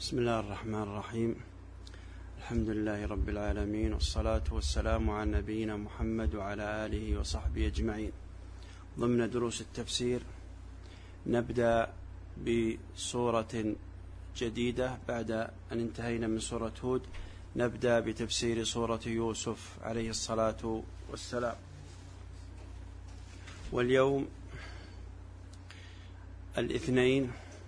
بسم الله الرحمن الرحيم. الحمد لله رب العالمين، والصلاة والسلام على نبينا محمد وعلى آله وصحبه أجمعين. ضمن دروس التفسير نبدأ بسورة جديدة بعد أن انتهينا من سورة هود. نبدأ بتفسير سورة يوسف عليه الصلاة والسلام. واليوم الاثنين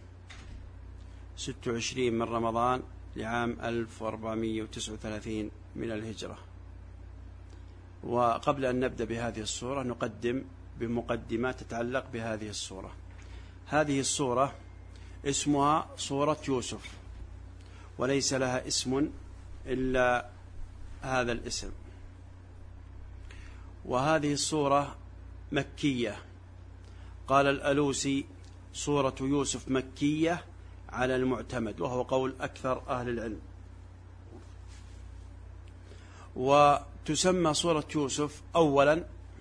26 من رمضان لعام 1439 من الهجرة. وقبل أن نبدأ بهذه السورة نقدم بمقدمات تتعلق بهذه السورة. هذه السورة اسمها سورة يوسف، وليس لها اسم إلا هذا الاسم. وهذه السورة مكية. قال الألوسي: سورة يوسف مكية على المعتمد، وهو قول أكثر أهل العلم. وتسمى سورة يوسف أولا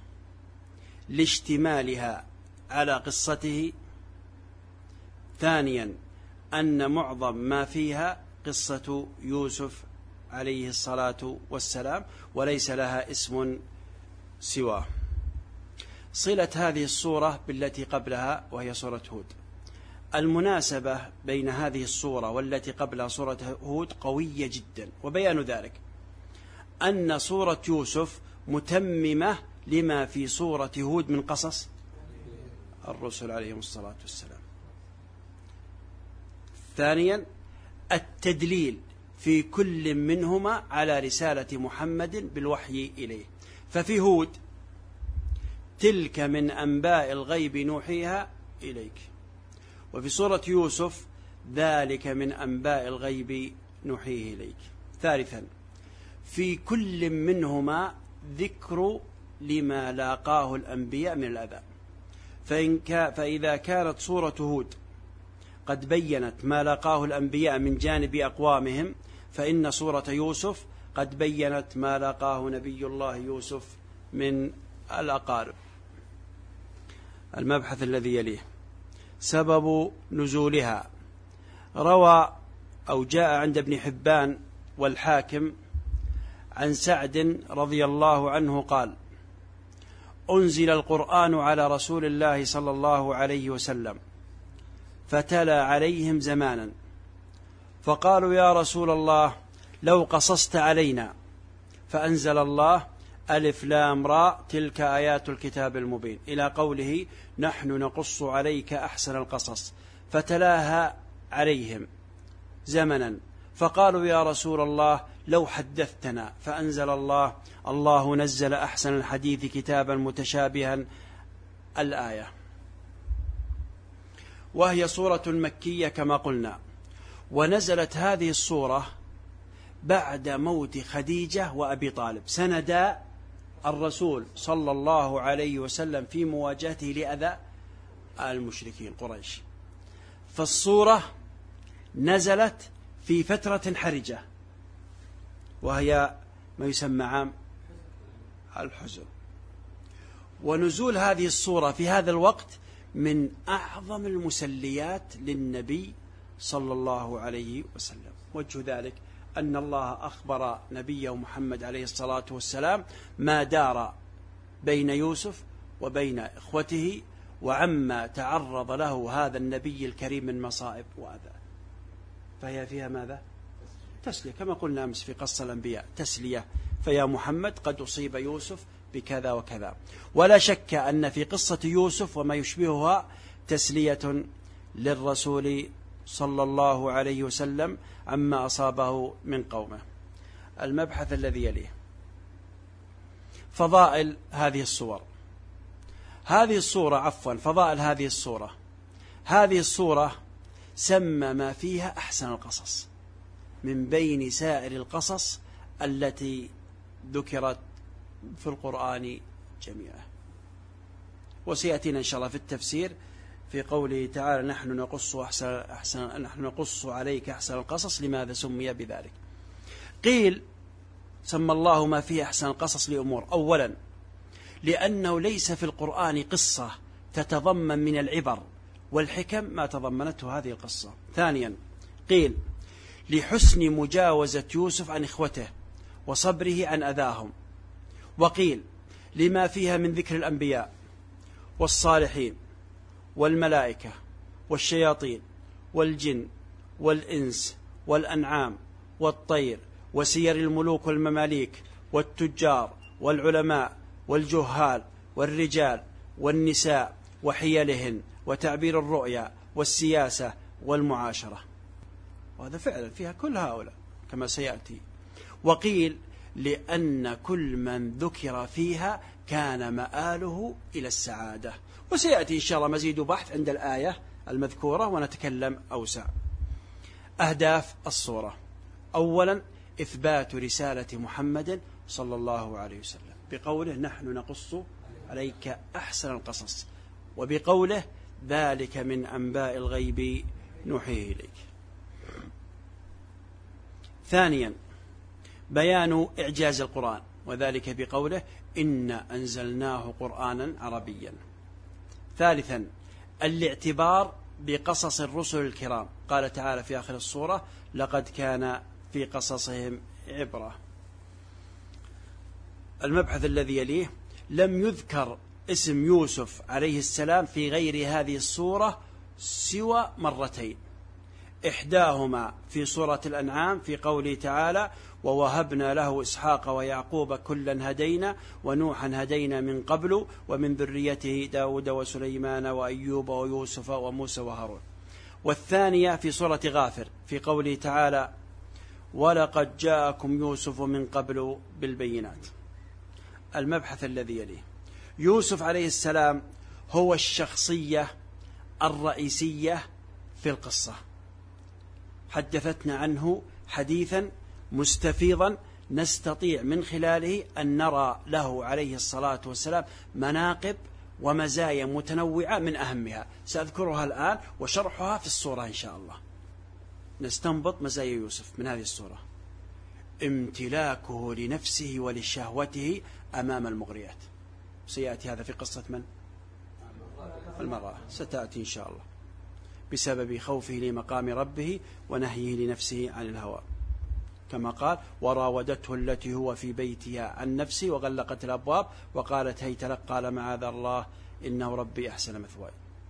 لاشتمالها على قصته، ثانيا أن معظم ما فيها قصة يوسف عليه الصلاة والسلام، وليس لها اسم سواه. صلة هذه السورة بالتي قبلها وهي سورة هود. المناسبة بين هذه السورة والتي قبلها سورة هود قوية جدا، وبيان ذلك أن سورة يوسف متممة لما في سورة هود من قصص الرسل عليهم الصلاة والسلام. ثانيا التدليل في كل منهما على رسالة محمد بالوحي إليه. ففي هود: تلك من أنباء الغيب نوحيها إليك. وفي سورة يوسف: ذلك من أنباء الغيب نوحيه إليك. ثالثا في كل منهما ذكر لما لاقاه الأنبياء من الأذى. فإذا كانت سورة هود قد بيّنت ما لاقاه الأنبياء من جانب أقوامهم، فإن سورة يوسف قد بيّنت ما لاقاه نبي الله يوسف من الأقارب. المبحث الذي يليه: سبب نزولها. روى أو جاء عند ابن حبان والحاكم عن سعد رضي الله عنه قال: أنزل القرآن على رسول الله صلى الله عليه وسلم، فتلا عليهم زمانا، فقالوا: يا رسول الله، لو قصصت علينا. فأنزل الله: ألف لام راء تلك آيات الكتاب المبين، إلى قوله: نحن نقص عليك أحسن القصص. فتلاها عليهم زمنا، فقالوا: يا رسول الله، لو حدثتنا. فأنزل الله: الله نزل أحسن الحديث كتابا متشابها، الآية. وهي سورة مكية كما قلنا. ونزلت هذه السورة بعد موت خديجة وأبي طالب، سندا الرسول صلى الله عليه وسلم في مواجهته لأذى المشركين قريش. فالسورة نزلت في فترة حرجة، وهي ما يسمى عام الحزن. ونزول هذه السورة في هذا الوقت من أعظم المسليات للنبي صلى الله عليه وسلم. وجه ذلك أن الله أخبر نبيه محمد عليه الصلاة والسلام ما دار بين يوسف وبين إخوته، وعما تعرض له هذا النبي الكريم من مصائب وأذى. فهي فيها ماذا؟ تسلية، كما قلنا أمس في قصة الأنبياء، تسلية. فيا محمد قد أصيب يوسف بكذا وكذا. ولا شك أن في قصة يوسف وما يشبهها تسلية للرسول صلى الله عليه وسلم عما أصابه من قومه. المبحث الذي يليه: فضائل هذه السور. فضائل هذه السورة. هذه السورة سمى ما فيها أحسن القصص من بين سائر القصص التي ذكرت في القرآن جميعا. وسيأتينا إن شاء الله في التفسير في قوله تعالى: نحن نقص عليك أحسن القصص. لماذا سمي بذلك؟ قيل سمى الله ما فيه أحسن القصص لأمور. أولا لأنه ليس في القرآن قصة تتضمن من العبر والحكم ما تضمنته هذه القصة. ثانيا قيل لحسن مجاوزة يوسف عن إخوته وصبره عن أذاهم. وقيل لما فيها من ذكر الأنبياء والصالحين والملائكة والشياطين والجن والإنس والأنعام والطير وسير الملوك والمماليك والتجار والعلماء والجهال والرجال والنساء وحيلهن وتعبير الرؤيا والسياسة والمعاشرة. وهذا فعلا فيها كل هؤلاء كما سيأتي. وقيل لأن كل من ذكر فيها كان مآله إلى السعادة. وسيأتي إن شاء الله مزيد بحث عند الآية المذكورة ونتكلم أوسع. أهداف الصورة: أولا إثبات رسالة محمد صلى الله عليه وسلم بقوله نحن نقص عليك أحسن القصص، وبقوله ذلك من أنباء الغيب نوحيه إليك. ثانيا بيان إعجاز القرآن، وذلك بقوله إنا أنزلناه قرآنا عربيا. ثالثا الاعتبار بقصص الرسل الكرام، قال تعالى في آخر السورة لقد كان في قصصهم عبرة. المبحث الذي يليه: لم يذكر اسم يوسف عليه السلام في غير هذه السورة سوى مرتين، إحداهما في سورة الأنعام في قوله تعالى ووهبنا له إسحاق ويعقوب كلا هدينا ونوحا هدينا من قبل ومن ذريته داود وسليمان وأيوب ويوسف وموسى وهارون. والثانية في سورة غافر في قوله تعالى ولقد جاءكم يوسف من قبل بالبينات. المبحث الذي يليه: يوسف عليه السلام هو الشخصية الرئيسية في القصة، حدثتنا عنه حديثا مستفيضا نستطيع من خلاله أن نرى له عليه الصلاة والسلام مناقب ومزايا متنوعة، من أهمها سأذكرها الآن وشرحها في الصورة إن شاء الله. نستنبط مزايا يوسف من هذه الصورة: امتلاكه لنفسه ولشهوته أمام المغريات. سيأتي هذا في قصة من؟ المرأة، ستأتي إن شاء الله، بسبب خوفه لمقام ربه ونهيه لنفسه عن الهوى، كما قال وراودته التي هو في بيتها عن نفسه وغلقت الأبواب وقالت هيت لك قال معاذ الله إنه ربي أحسن مثواي.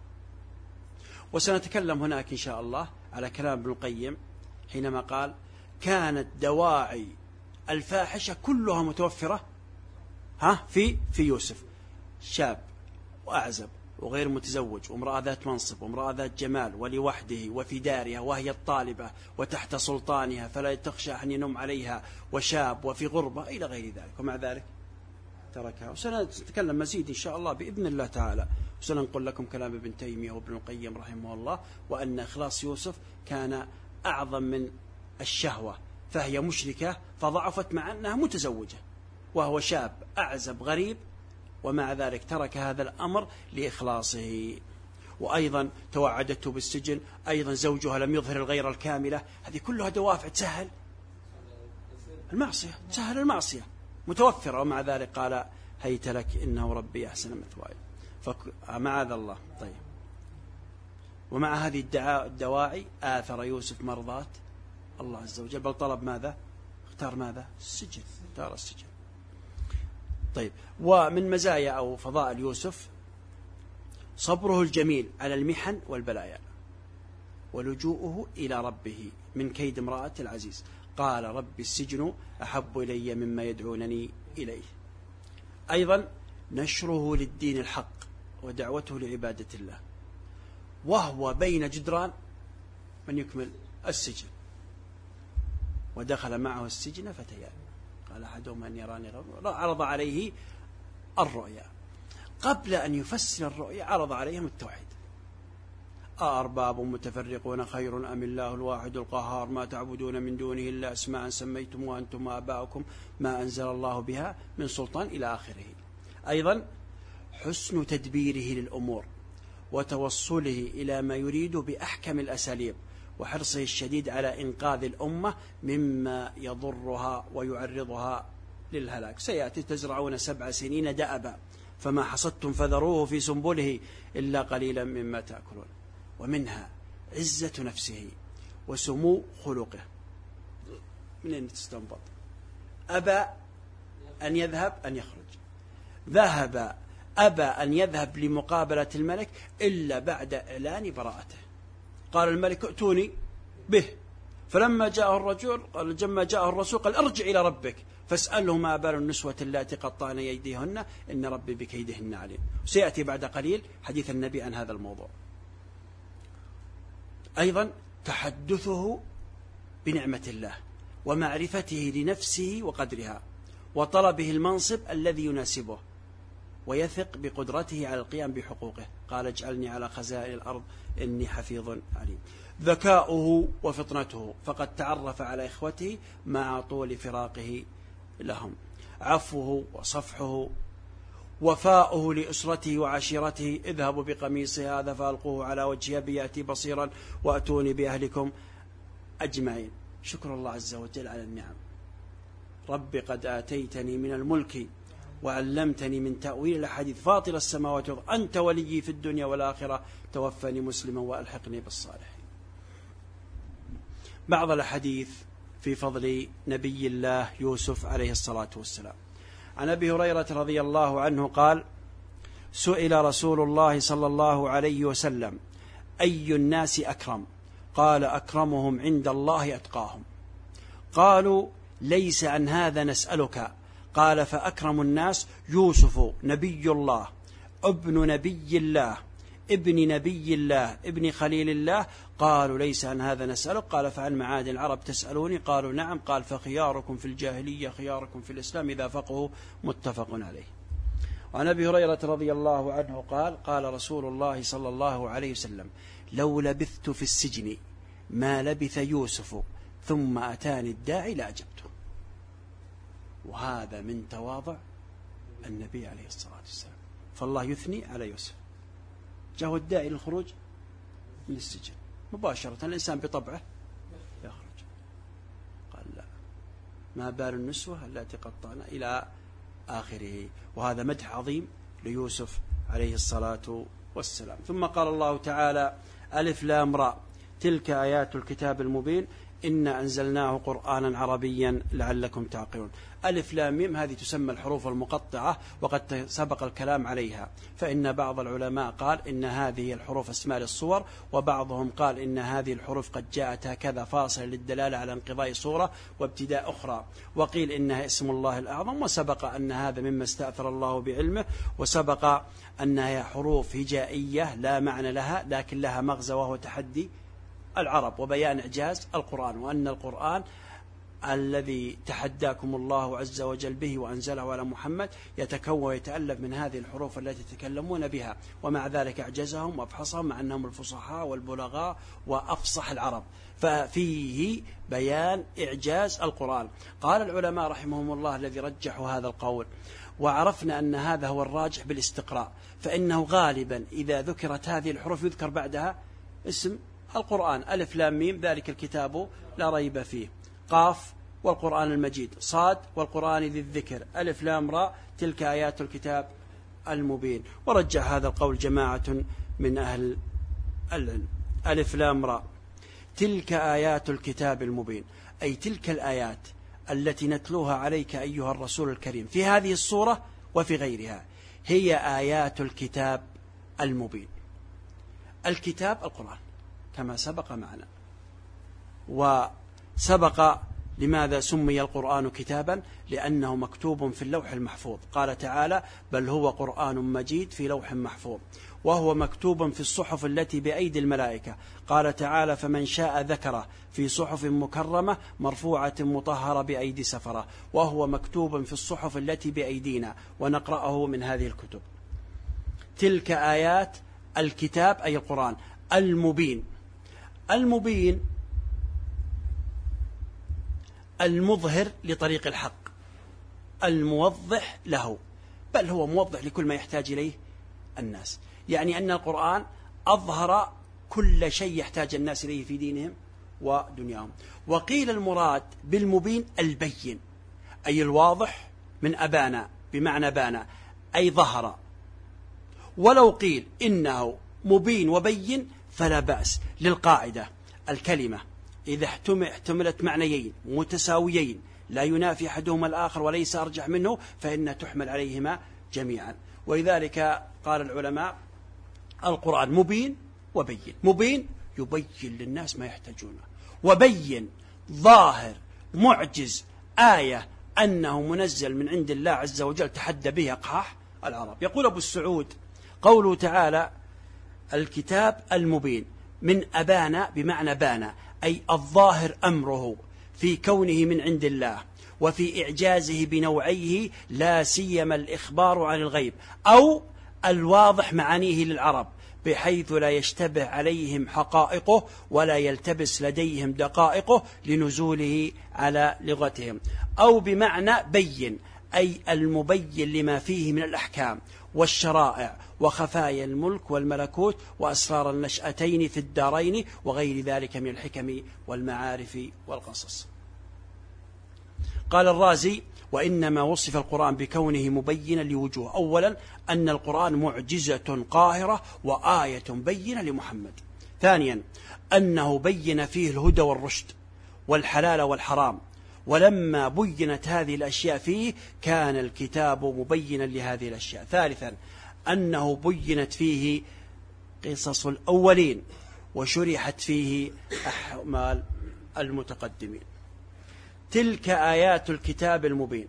وسنتكلم هناك إن شاء الله على كلام ابن القيم حينما قال كانت دواعي الفاحشة كلها متوفرة في يوسف: شاب وأعزب وغير متزوج وامرأة ذات منصب وامرأة ذات جمال ولوحده وفي دارها وهي الطالبة وتحت سلطانها فلا تخشى أن ينم عليها، وشاب وفي غربة إلى غير ذلك، ومع ذلك تركها. وسنتكلم مزيد إن شاء الله بإذن الله تعالى، وسننقل لكم كلام ابن تيمية وابن القيم رحمه الله، وأن إخلاص يوسف كان أعظم من الشهوة، فهي مشركة فضعفت مع أنها متزوجة، وهو شاب أعزب غريب، ومع ذلك ترك هذا الأمر لإخلاصه. وأيضا توعدته بالسجن، أيضا زوجها لم يظهر الغيرة الكاملة، هذه كلها دوافع تسهل المعصية، تسهل المعصية متوفرة، ومع ذلك قال هيت لك إنه ربي أحسن مثواي. فمعاذ الله. طيب، ومع هذه الدواعي آثر يوسف مرضات الله عز وجل، بل طلب ماذا؟ اختار ماذا؟ السجن، اختار السجن. طيب، ومن مزايا أو فضائل يوسف صبره الجميل على المحن والبلايا، ولجوءه إلى ربه من كيد امرأة العزيز، قال رب السجن أحب إلي مما يدعونني إليه. أيضا نشره للدين الحق ودعوته لعبادة الله، وهو بين جدران من يكمل السجن، ودخل معه السجن فتيان قال أحدهما أن يراني عرض عليه الرؤيا، قبل أن يفسر الرؤيا عرض عليهم التوحيد: أأرباب متفرقون خير أم الله الواحد القهار ما تعبدون من دونه إلا أسماء سميتم وأنتم وآباؤكم ما أنزل الله بها من سلطان إلى آخره. أيضا حسن تدبيره للأمور وتوصله إلى ما يريد بأحكم الأساليب، وحرصه الشديد على إنقاذ الأمة مما يضرها ويعرضها للهلاك. سيأتي تزرعون 7 سنين دأبا فما حصدتم فذروه في سنبله إلا قليلا مما تأكلون. ومنها عزة نفسه وسمو خلقه، منين تستنبط؟ أبى أن يذهب أن يخرج، ذهب أبى أن يذهب لمقابلة الملك إلا بعد إعلان براءته. قال الملك ائتوني به، فلما جاءه الرجل لما جاءه الرسول قال ارجع إلى ربك فاسأله ما بال النسوة اللاتي قطعن أيديهن إن ربي بكيدهن عليم. سيأتي بعد قليل حديث النبي عن هذا الموضوع. أيضا تحدثه بنعمة الله ومعرفته لنفسه وقدرها وطلبه المنصب الذي يناسبه ويثق بقدرته على القيام بحقوقه. قال اجعلني على خزائن الأرض إني حفيظ عليم. ذكاؤه وفطنته فقد تعرف على إخوته مع طول فراقه لهم. عفوه وصفحه، وفاؤه لأسرته وعشيرته. اذهبوا بقميصه هذا فألقوه على وجه أبي يأتي بصيرا وأتوني بأهلكم أجمعين. شكر الله عز وجل على النعم. رب قد آتيتني من الملك وعلمتني من تأويل الأحاديث فاطر السماوات والأرض أنت وليي في الدنيا والآخرة توفني مسلما وألحقني بالصالحين. بعض الأحاديث في فضل نبي الله يوسف عليه الصلاة والسلام. عن أبي هريرة رضي الله عنه قال سئل رسول الله صلى الله عليه وسلم أي الناس أكرم؟ قال أكرمهم عند الله أتقاهم. قالوا ليس عن هذا نسألك. قال فأكرم الناس يوسف نبي الله ابن نبي الله ابن نبي الله ابن خليل الله. قالوا ليس عن هذا نسألك. قال فعن معادن العرب تسألوني؟ قالوا نعم. قال فخياركم في الجاهلية خياركم في الإسلام إذا فقهوا. متفق عليه. وعن أبي هريرة رضي الله عنه قال قال رسول الله صلى الله عليه وسلم لو لبثت في السجن ما لبث يوسف ثم أتاني الداعي لأجبته. وهذا من تواضع النبي عليه الصلاة والسلام. فالله يثني على يوسف. جاءه الداعي للخروج من السجن مباشرة، الإنسان بطبعه يخرج. قال لا ما بال النسوة التي قطعنا إلى آخره. وهذا مدح عظيم ليوسف عليه الصلاة والسلام. ثم قال الله تعالى ألف لام راء تلك آيات الكتاب المبين إنا أنزلناه قرآنا عربيا لعلكم تعقلون. ألف لام ميم هذه تسمى الحروف المقطعة وقد سبق الكلام عليها. فإن بعض العلماء قال إن هذه الحروف اسماء للصور، وبعضهم قال إن هذه الحروف قد جاءت هكذا فاصلة للدلالة على انقضاء صورة وابتداء أخرى. وقيل إنها اسم الله الأعظم، وسبق أن هذا مما استأثر الله بعلمه، وسبق أنها حروف هجائية لا معنى لها لكن لها مغزى وهو تحدي العرب وبيان إعجاز القرآن، وأن القرآن الذي تحداكم الله عز وجل به وأنزله على محمد يتكون ويتألف من هذه الحروف التي تتكلمون بها، ومع ذلك أعجزهم وأفحصهم مع أنهم الفصحاء والبلغاء وأفصح العرب، ففيه بيان إعجاز القرآن. قال العلماء رحمهم الله الذي رجحوا هذا القول وعرفنا أن هذا هو الراجح بالاستقراء، فإنه غالبا إذا ذكرت هذه الحروف يذكر بعدها اسم القرآن. ألف لام ميم ذلك الكتاب لا ريب فيه، قاف والقرآن المجيد، صاد والقرآن ذي الذكر، ألف لام راء تلك آيات الكتاب المبين. ورجح هذا القول جماعة من أهل العلم. ألف لام راء تلك آيات الكتاب المبين أي تلك الآيات التي نتلوها عليك أيها الرسول الكريم في هذه الصورة وفي غيرها هي آيات الكتاب المبين. الكتاب القرآن كما سبق معنا. وسبق لماذا سمي القرآن كتابا؟ لأنه مكتوب في اللوح المحفوظ. قال تعالى بل هو قرآن مجيد في لوح محفوظ، وهو مكتوب في الصحف التي بأيدي الملائكة. قال تعالى فمن شاء ذكره في صحف مكرمة مرفوعة مطهرة بأيدي سفرة، وهو مكتوب في الصحف التي بأيدينا ونقرأه من هذه الكتب. تلك آيات الكتاب أي القرآن المبين. المبين المظهر لطريق الحق، الموضح له، بل هو موضح لكل ما يحتاج إليه الناس. يعني أن القرآن أظهر كل شيء يحتاج الناس إليه في دينهم ودنياهم. وقيل المراد بالمبين البين أي الواضح من أبانا بمعنى بانا أي ظهر. ولو قيل إنه مبين وبين فلا بأس، للقاعدة الكلمة إذا احتملت معنيين متساويين لا ينافي أحدهما الآخر وليس أرجح منه فإنها تحمل عليهما جميعا. ولذلك قال العلماء القرآن مبين وبين. مبين يبين للناس ما يحتاجونه، وبين ظاهر معجز آية أنه منزل من عند الله عز وجل تحدى به أقحاح العرب. يقول أبو السعود قوله تعالى الكتاب المبين من أبان بمعنى بان، أي الظاهر أمره في كونه من عند الله وفي إعجازه بنوعيه، لا سيما الإخبار عن الغيب أو الواضح معانيه للعرب بحيث لا يشتبه عليهم حقائقه ولا يلتبس لديهم دقائقه لنزوله على لغتهم، أو بمعنى بين، أي المبين لما فيه من الأحكام والشرائع وخفايا الملك والملكوت وأسرار النشأتين في الدارين وغير ذلك من الحكم والمعارف والقصص. قال الرازي وإنما وصف القرآن بكونه مبينا لوجوه: أولا أن القرآن معجزة قاهرة وآية بينة لمحمد. ثانيا أنه بين فيه الهدى والرشد والحلال والحرام، ولما بينت هذه الأشياء فيه كان الكتاب مبينا لهذه الأشياء. ثالثا أنه بينت فيه قصص الأولين وشرحت فيه أحوال المتقدمين. تلك آيات الكتاب المبين.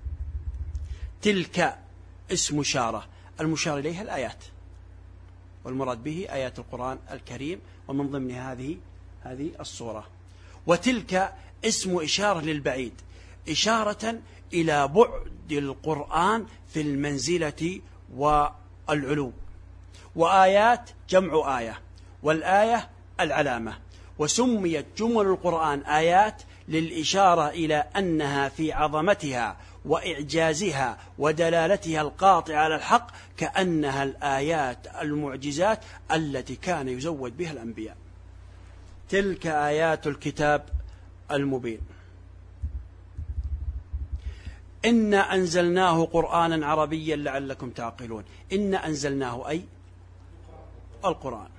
تلك اسم إشارة، المشار إليها الآيات، والمراد به آيات القرآن الكريم، ومن ضمن هذه الصورة. وتلك اسم إشارة للبعيد، إشارة إلى بعد القرآن في المنزلة والعلو. وآيات جمع آية، والآية العلامة. وسميت جمل القرآن آيات للإشارة إلى أنها في عظمتها وإعجازها ودلالتها القاطعة على الحق كأنها الآيات المعجزات التي كان يزود بها الأنبياء. تلك آيات الكتاب المبين. إنا أنزلناه قرآنا عربيا لعلكم تعقلون. إنا أنزلناه أي القرآن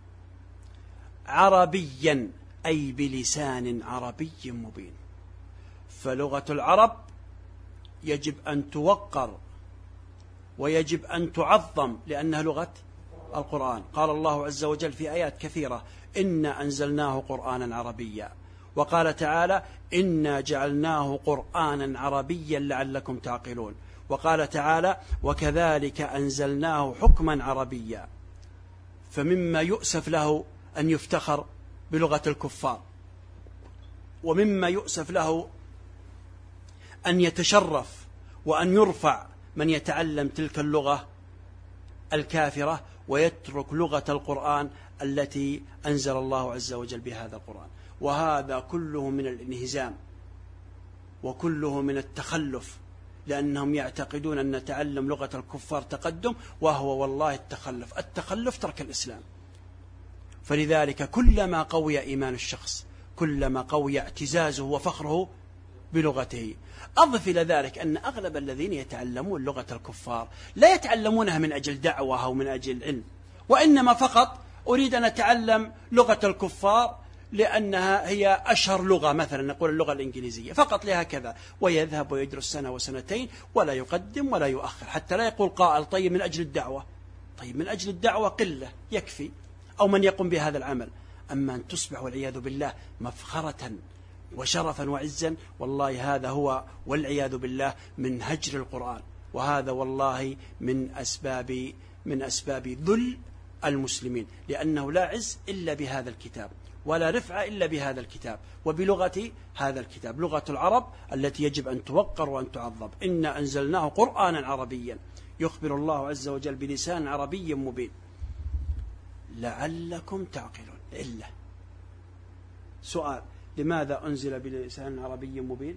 عربيا أي بلسان عربي مبين. فلغة العرب يجب أن توقر ويجب أن تعظم لأنها لغة القرآن. قال الله عز وجل في آيات كثيرة إنا أنزلناه قرآنا عربيا، وقال تعالى إنا جعلناه قرآنا عربيا لعلكم تعقلون، وقال تعالى وكذلك أنزلناه حكما عربيا. فمما يؤسف له أن يفتخر بلغة الكفار، ومما يؤسف له أن يتشرف وأن يرفع من يتعلم تلك اللغة الكافرة ويترك لغة القرآن التي أنزل الله عز وجل بهذا القرآن. وهذا كله من الانهزام وكله من التخلف، لأنهم يعتقدون أن تعلم لغة الكفار تقدم، وهو والله التخلف ترك الإسلام. فلذلك كلما قوي إيمان الشخص كلما قوي اعتزازه وفخره بلغته. أضف إلى ذلك أن أغلب الذين يتعلمون لغة الكفار لا يتعلمونها من أجل دعوة أو من أجل علم، وإنما فقط أريد أن أتعلم لغة الكفار لأنها هي أشهر لغة، مثلا نقول اللغة الإنجليزية، فقط لها كذا، ويذهب ويدرس سنة وسنتين ولا يقدم ولا يؤخر، حتى لا يقول قائل طيب من أجل الدعوة. طيب من أجل الدعوة قلة يكفي، أو من يقوم بهذا العمل. أما أن تصبح والعياذ بالله مفخرة وشرفا وعزا، والله هذا هو والعياذ بالله من هجر القرآن، وهذا والله من أسباب ذل المسلمين، لأنه لا عز إلا بهذا الكتاب ولا رفع إلا بهذا الكتاب وبلغة هذا الكتاب، لغة العرب التي يجب أن توقر وأن تعظم. إنا أنزلناه قرآنا عربيا، يخبر الله عز وجل بلسان عربي مبين لعلكم تعقلون. إلا سؤال: لماذا أنزل بلسان عربي مبين؟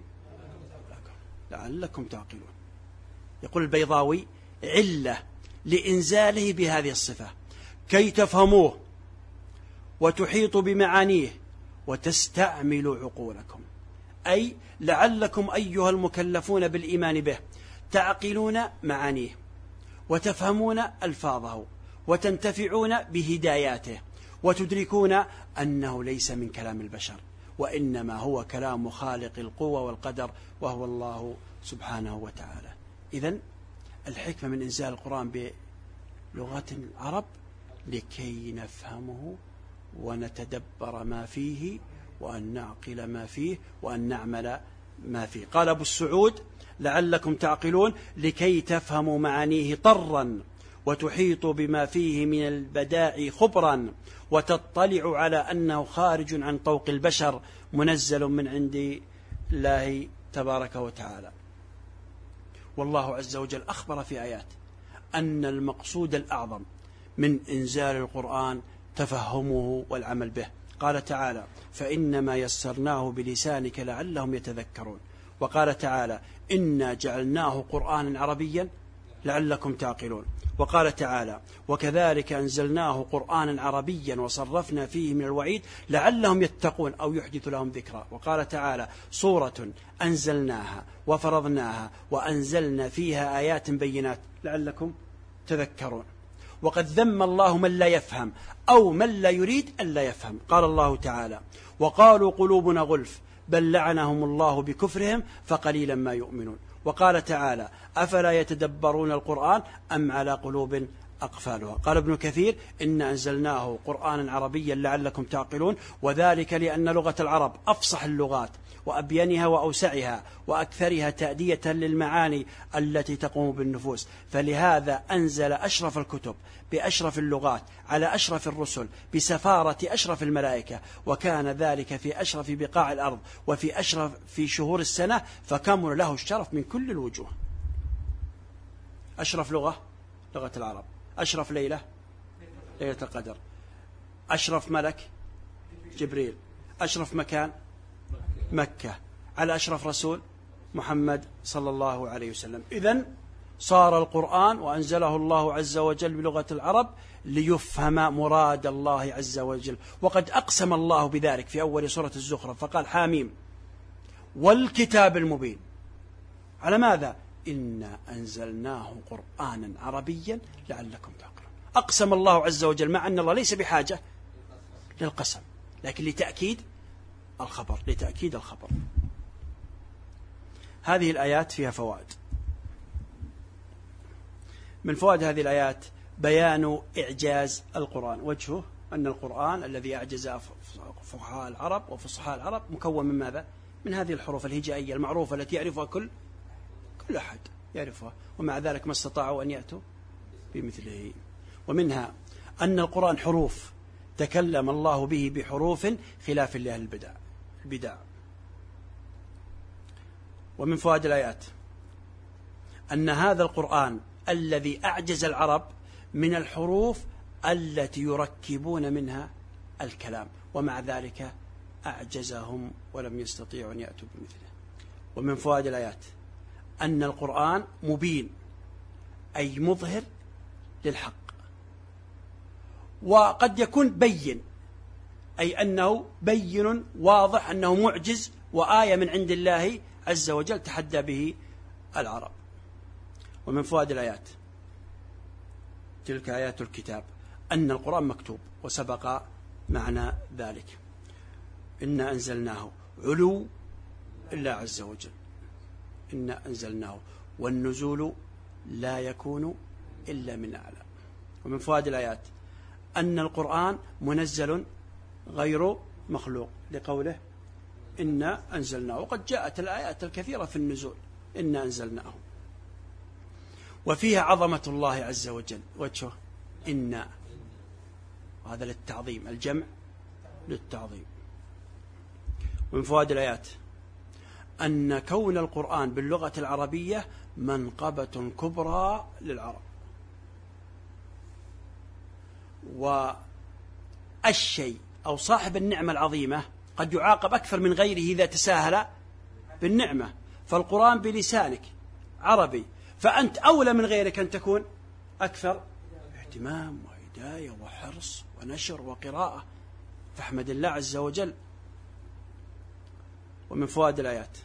لعلكم تعقلون. يقول البيضاوي: علة لإنزاله بهذه الصفة كي تفهموه وتحيطوا بمعانيه وتستعملوا عقولكم، أي لعلكم أيها المكلفون بالإيمان به تعقلون معانيه وتفهمون ألفاظه وتنتفعون بهداياته وتدركون أنه ليس من كلام البشر وإنما هو كلام خالق القوة والقدر وهو الله سبحانه وتعالى. إذن الحكمة من إنزال القرآن بلغة العرب لكي نفهمه ونتدبر ما فيه وأن نعقل ما فيه وأن نعمل ما فيه. قال أبو السعود لعلكم تعقلون لكي تفهموا معانيه طرا وتحيطوا بما فيه من البدائع خبرا وتطلعوا على أنه خارج عن طوق البشر منزل من عند الله تبارك وتعالى. والله عز وجل أخبر في آيات أن المقصود الأعظم من إنزال القرآن تفهمه والعمل به. قال تعالى فإنما يسرناه بلسانك لعلهم يتذكرون. وقال تعالى إنا جعلناه قرآنا عربيا لعلكم تعقلون. وقال تعالى وكذلك أنزلناه قرآنا عربيا وصرفنا فيه من الوعيد لعلهم يتقون أو يحدث لهم ذكرى. وقال تعالى سورة أنزلناها وفرضناها وأنزلنا فيها آيات بينات لعلكم تذكرون. وقد ذم الله من لا يفهم أو من لا يريد أن لا يفهم. قال الله تعالى وقالوا قلوبنا غلف بل لعنهم الله بكفرهم فقليلا ما يؤمنون. وقال تعالى أفلا يتدبرون القرآن أم على قلوب أقفالها. قال ابن كثير إن أنزلناه قرآنا عربيا لعلكم تعقلون وذلك لأن لغة العرب أفصح اللغات وأبينها وأوسعها وأكثرها تأدية للمعاني التي تقوم بالنفوس، فلهذا أنزل أشرف الكتب بأشرف اللغات على أشرف الرسل بسفارة أشرف الملائكة، وكان ذلك في أشرف بقاع الأرض وفي أشرف في شهور السنة، فكمل له الشرف من كل الوجوه. أشرف لغة لغة العرب، أشرف ليلة ليلة القدر، أشرف ملك جبريل، أشرف مكان مكة، على أشرف رسول محمد صلى الله عليه وسلم. إذن صار القرآن وأنزله الله عز وجل بلغة العرب ليفهم مراد الله عز وجل، وقد أقسم الله بذلك في أول سورة الزخرف فقال حاميم والكتاب المبين. على ماذا؟ إنا أنزلناه قرآنا عربيا لعلكم تعقلون. أقسم الله عز وجل مع أن الله ليس بحاجة للقسم، لكن لتأكيد الخبر، لتأكيد الخبر. هذه الآيات فيها فوائد. من فوائد هذه الآيات بيان إعجاز القرآن. وجهه أن القرآن الذي أعجز فقهاء العرب وفصحاء العرب مكون من ماذا؟ من هذه الحروف الهجائية المعروفة التي يعرفها كل أحد يعرفها، ومع ذلك ما استطاعوا أن يأتوا بمثله. ومنها أن القرآن حروف تكلم الله به بحروف خلاف لأهل البدع. ومن فوائد الآيات أن هذا القرآن الذي أعجز العرب من الحروف التي يركبون منها الكلام، ومع ذلك أعجزهم ولم يستطيعوا أن يأتوا بمثله. ومن فوائد الآيات أن القرآن مبين أي مظهر للحق، وقد يكون بين أي أنه بين واضح أنه معجز وآية من عند الله عز وجل تحدى به العرب. ومن فوائد الآيات تلك آيات الكتاب أن القرآن مكتوب، وسبق معنى ذلك. إنا أنزلناه علو الله عز وجل، إنا أنزلناه، والنزول لا يكون إلا من أعلى. ومن فوائد الآيات أن القرآن منزل غير مخلوق لقوله إنا أنزلناه، وقد جاءت الآيات الكثيرة في النزول إنا أنزلناه. وفيها عظمة الله عز وجل، وجهه إنا، وهذا للتعظيم، الجمع للتعظيم. ومن فوائد الآيات أن كون القرآن باللغة العربية منقبة كبرى للعرب، والشيء أو صاحب النعمة العظيمة قد يعاقب أكثر من غيره إذا تساهل بالنعمة. فالقرآن بلسانك عربي، فأنت أولى من غيرك أن تكون أكثر اهتمام وهداية وحرص ونشر وقراءة، فاحمد الله عز وجل. ومن فوائد الآيات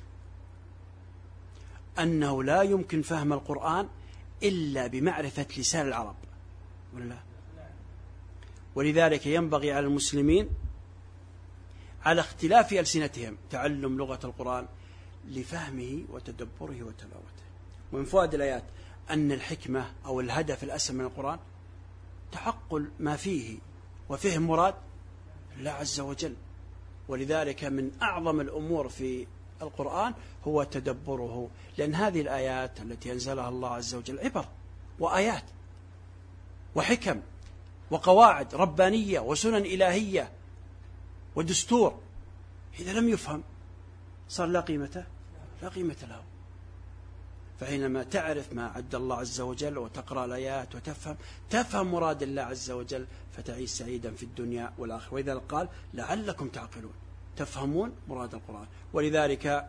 أنه لا يمكن فهم القرآن إلا بمعرفة لسان العرب، ولذلك ينبغي على المسلمين على اختلاف ألسنتهم تعلم لغة القرآن لفهمه وتدبره وتلاوته. ومن فوائد الآيات أن الحكمة أو الهدف الأسمى من القرآن تعقل ما فيه وفهم مراد الله عز وجل. ولذلك من أعظم الأمور في القرآن هو تدبره، لأن هذه الآيات التي أنزلها الله عز وجل عبر وآيات وحكم وقواعد ربانية وسنن إلهية ودستور، إذا لم يفهم صار لا قيمة له. فحينما تعرف ما عد الله عز وجل وتقرأ الآيات تفهم مراد الله عز وجل فتعيش سعيدا في الدنيا والآخرة. وإذا قال لعلكم تعقلون تفهمون مراد القرآن. ولذلك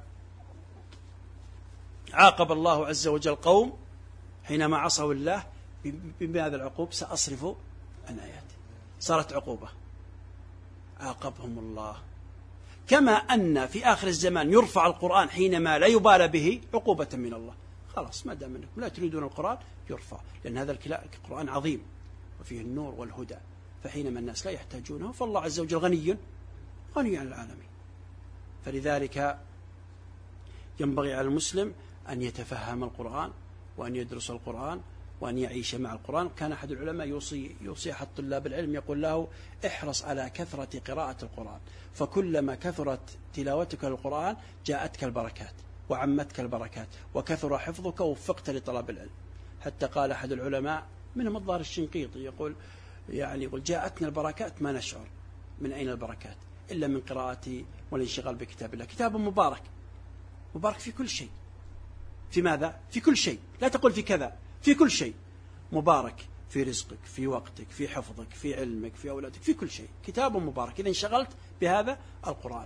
عاقب الله عز وجل قوم حينما عصوا الله بهذا العقوب سأصرف عن آياتي، صارت عقوبة عاقبهم الله. كما أن في آخر الزمان يرفع القرآن حينما لا يبالى به عقوبة من الله. خلاص ما دام أنكم لا تريدون القرآن يرفع، لأن هذا القرآن عظيم وفيه النور والهدى، فحينما الناس لا يحتاجونه فالله عز وجل غني عن العالمين. فلذلك ينبغي على المسلم أن يتفهم القرآن وأن يدرس القرآن وأن يعيش مع القرآن. كان أحد العلماء يوصي أحد طلاب العلم يقول له احرص على كثرة قراءة القرآن، فكلما كثرت تلاوتك للقرآن جاءتك البركات وعمتك البركات وكثر حفظك ووفقت لطلب العلم. حتى قال أحد العلماء منهم الظاهر الشنقيطي يقول جاءتنا البركات ما نشعر من أين البركات إلا من قراءتي والانشغال بكتاب الله. كتاب مبارك في كل شيء. في ماذا؟ في كل شيء، لا تقول في كذا، في كل شيء مبارك، في رزقك، في وقتك، في حفظك، في علمك، في أولادك، في كل شيء كتاب مبارك. إذا انشغلت بهذا القرآن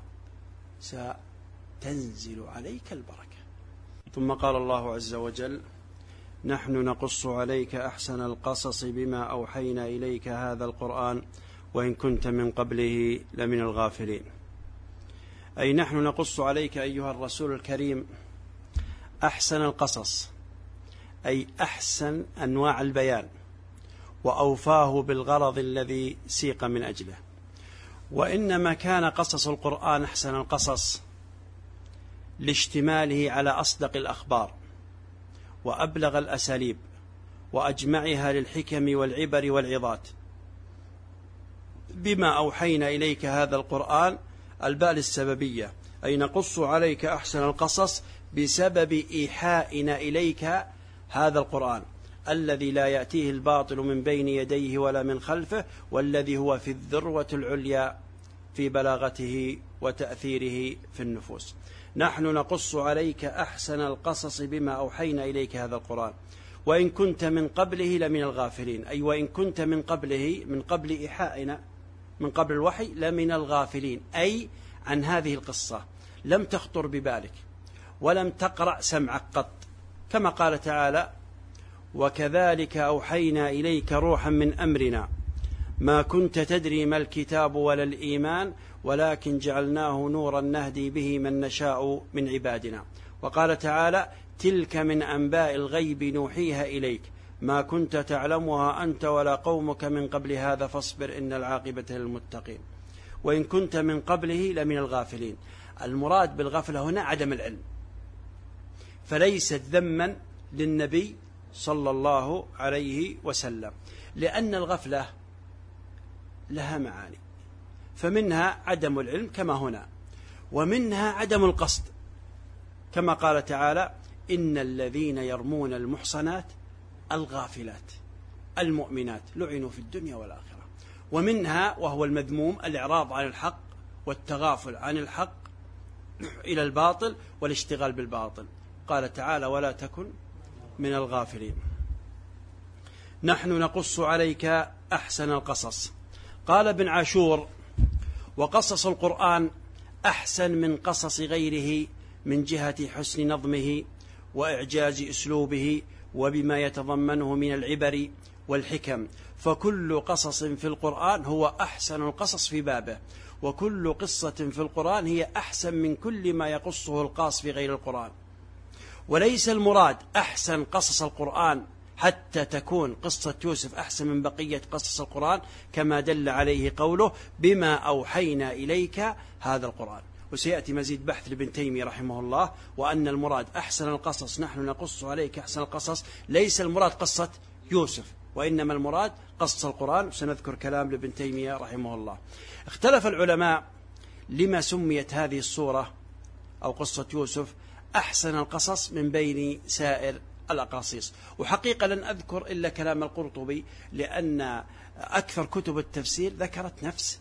ستنزل عليك البركة. ثم قال الله عز وجل نحن نقص عليك أحسن القصص بما أوحينا إليك هذا القرآن وإن كنت من قبله لمن الغافلين. أي نحن نقص عليك أيها الرسول الكريم أحسن القصص، أي أحسن أنواع البيان وأوفاه بالغرض الذي سيق من أجله. وإنما كان قصص القرآن أحسن القصص لاشتماله على أصدق الأخبار وأبلغ الأساليب وأجمعها للحكم والعبر والعظات. بما أوحينا إليك هذا القرآن الباء للسببية، أي نقص عليك أحسن القصص بسبب إيحائنا إليك هذا القرآن الذي لا يأتيه الباطل من بين يديه ولا من خلفه، والذي هو في الذروة العليا في بلاغته وتأثيره في النفوس. نحن نقص عليك أحسن القصص بما أوحينا إليك هذا القرآن وإن كنت من قبله لمن الغافلين، أي وإن كنت من قبله، من قبل إيحائنا، من قبل الوحي، لمن الغافلين، أي عن هذه القصة لم تخطر ببالك ولم تقرأ سمعك قط. كما قال تعالى وكذلك أوحينا إليك روحا من أمرنا ما كنت تدري ما الكتاب ولا الإيمان ولكن جعلناه نورا نهدي به من نشاء من عبادنا. وقال تعالى تلك من أنباء الغيب نوحيها إليك ما كنت تعلمها أنت ولا قومك من قبل هذا فاصبر إن العاقبة للمتقين. وإن كنت من قبله لمن الغافلين. المراد بالغفلة هنا عدم العلم، فليست ذما للنبي صلى الله عليه وسلم، لأن الغفلة لها معاني، فمنها عدم العلم كما هنا، ومنها عدم القصد كما قال تعالى إن الذين يرمون المحصنات الغافلات المؤمنات لعنوا في الدنيا والآخرة. ومنها وهو المذموم الإعراض عن الحق والتغافل عن الحق إلى الباطل والاشتغال بالباطل. قال تعالى ولا تكن من الغافلين. نحن نقص عليك أحسن القصص. قال ابن عاشور وقصص القرآن أحسن من قصص غيره من جهة حسن نظمه وإعجاز أسلوبه وبما يتضمنه من العبر والحكم، فكل قصص في القرآن هو أحسن القصص في بابه، وكل قصة في القرآن هي أحسن من كل ما يقصه القاص في غير القرآن. وليس المراد أحسن قصص القرآن حتى تكون قصة يوسف أحسن من بقية قصص القرآن، كما دل عليه قوله بما أوحينا إليك هذا القرآن. وسيأتي مزيد بحث لابن تيمية رحمه الله، وأن المراد أحسن القصص، نحن نقص عليك أحسن القصص، ليس المراد قصة يوسف، وإنما المراد قصة القرآن. سنذكر كلام لابن تيمية رحمه الله. اختلف العلماء لما سميت هذه السورة أو قصة يوسف أحسن القصص من بين سائر الأقاصيص. وحقيقة لن أذكر إلا كلام القرطبي، لأن أكثر كتب التفسير ذكرت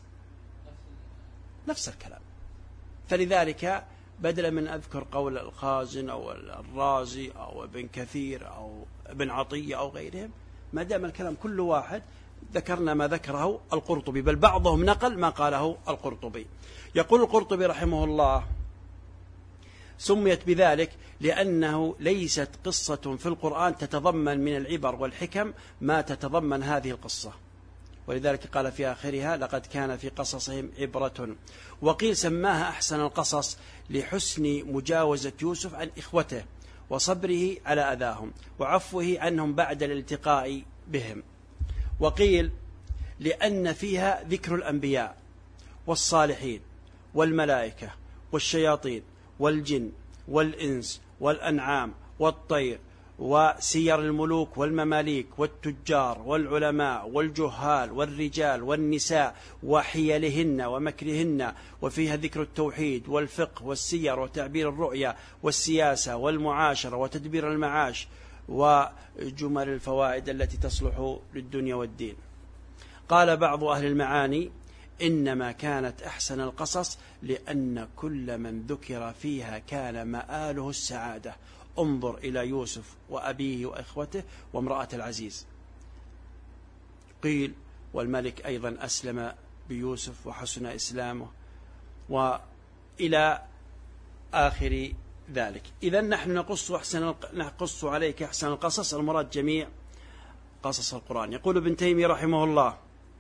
نفس الكلام، فلذلك بدلا من أذكر قول الخازن أو الرازي أو ابن كثير أو ابن عطية أو غيرهم، ما دام الكلام كل واحد ذكرنا ما ذكره القرطبي، بل بعضهم نقل ما قاله القرطبي. يقول القرطبي رحمه الله: سميت بذلك لأنه ليست قصة في القرآن تتضمن من العبر والحكم ما تتضمن هذه القصة، ولذلك قال في آخرها: لقد كان في قصصهم عبرة. وقيل سماها أحسن القصص لحسن مجاوزة يوسف عن إخوته، وصبره على أذاهم، وعفوه عنهم بعد الالتقاء بهم. وقيل لأن فيها ذكر الأنبياء والصالحين والملائكة والشياطين والجن والإنس والأنعام والطير، وسير الملوك والمماليك والتجار والعلماء والجهال والرجال والنساء وحيلهن ومكرهن، وفيها ذكر التوحيد والفقه والسير وتعبير الرؤيا والسياسة والمعاشرة وتدبير المعاش وجمل الفوائد التي تصلح للدنيا والدين. قال بعض أهل المعاني: إنما كانت أحسن القصص لأن كل من ذكر فيها كان مآله السعادة. انظر إلى يوسف وأبيه وإخوته وامرأة العزيز. قيل والملك أيضا أسلم بيوسف وحسن إسلامه، وإلى آخر ذلك. إذن نحن نقص عليك أحسن القصص، المراد جميع قصص القرآن. يقول ابن تيمية رحمه الله: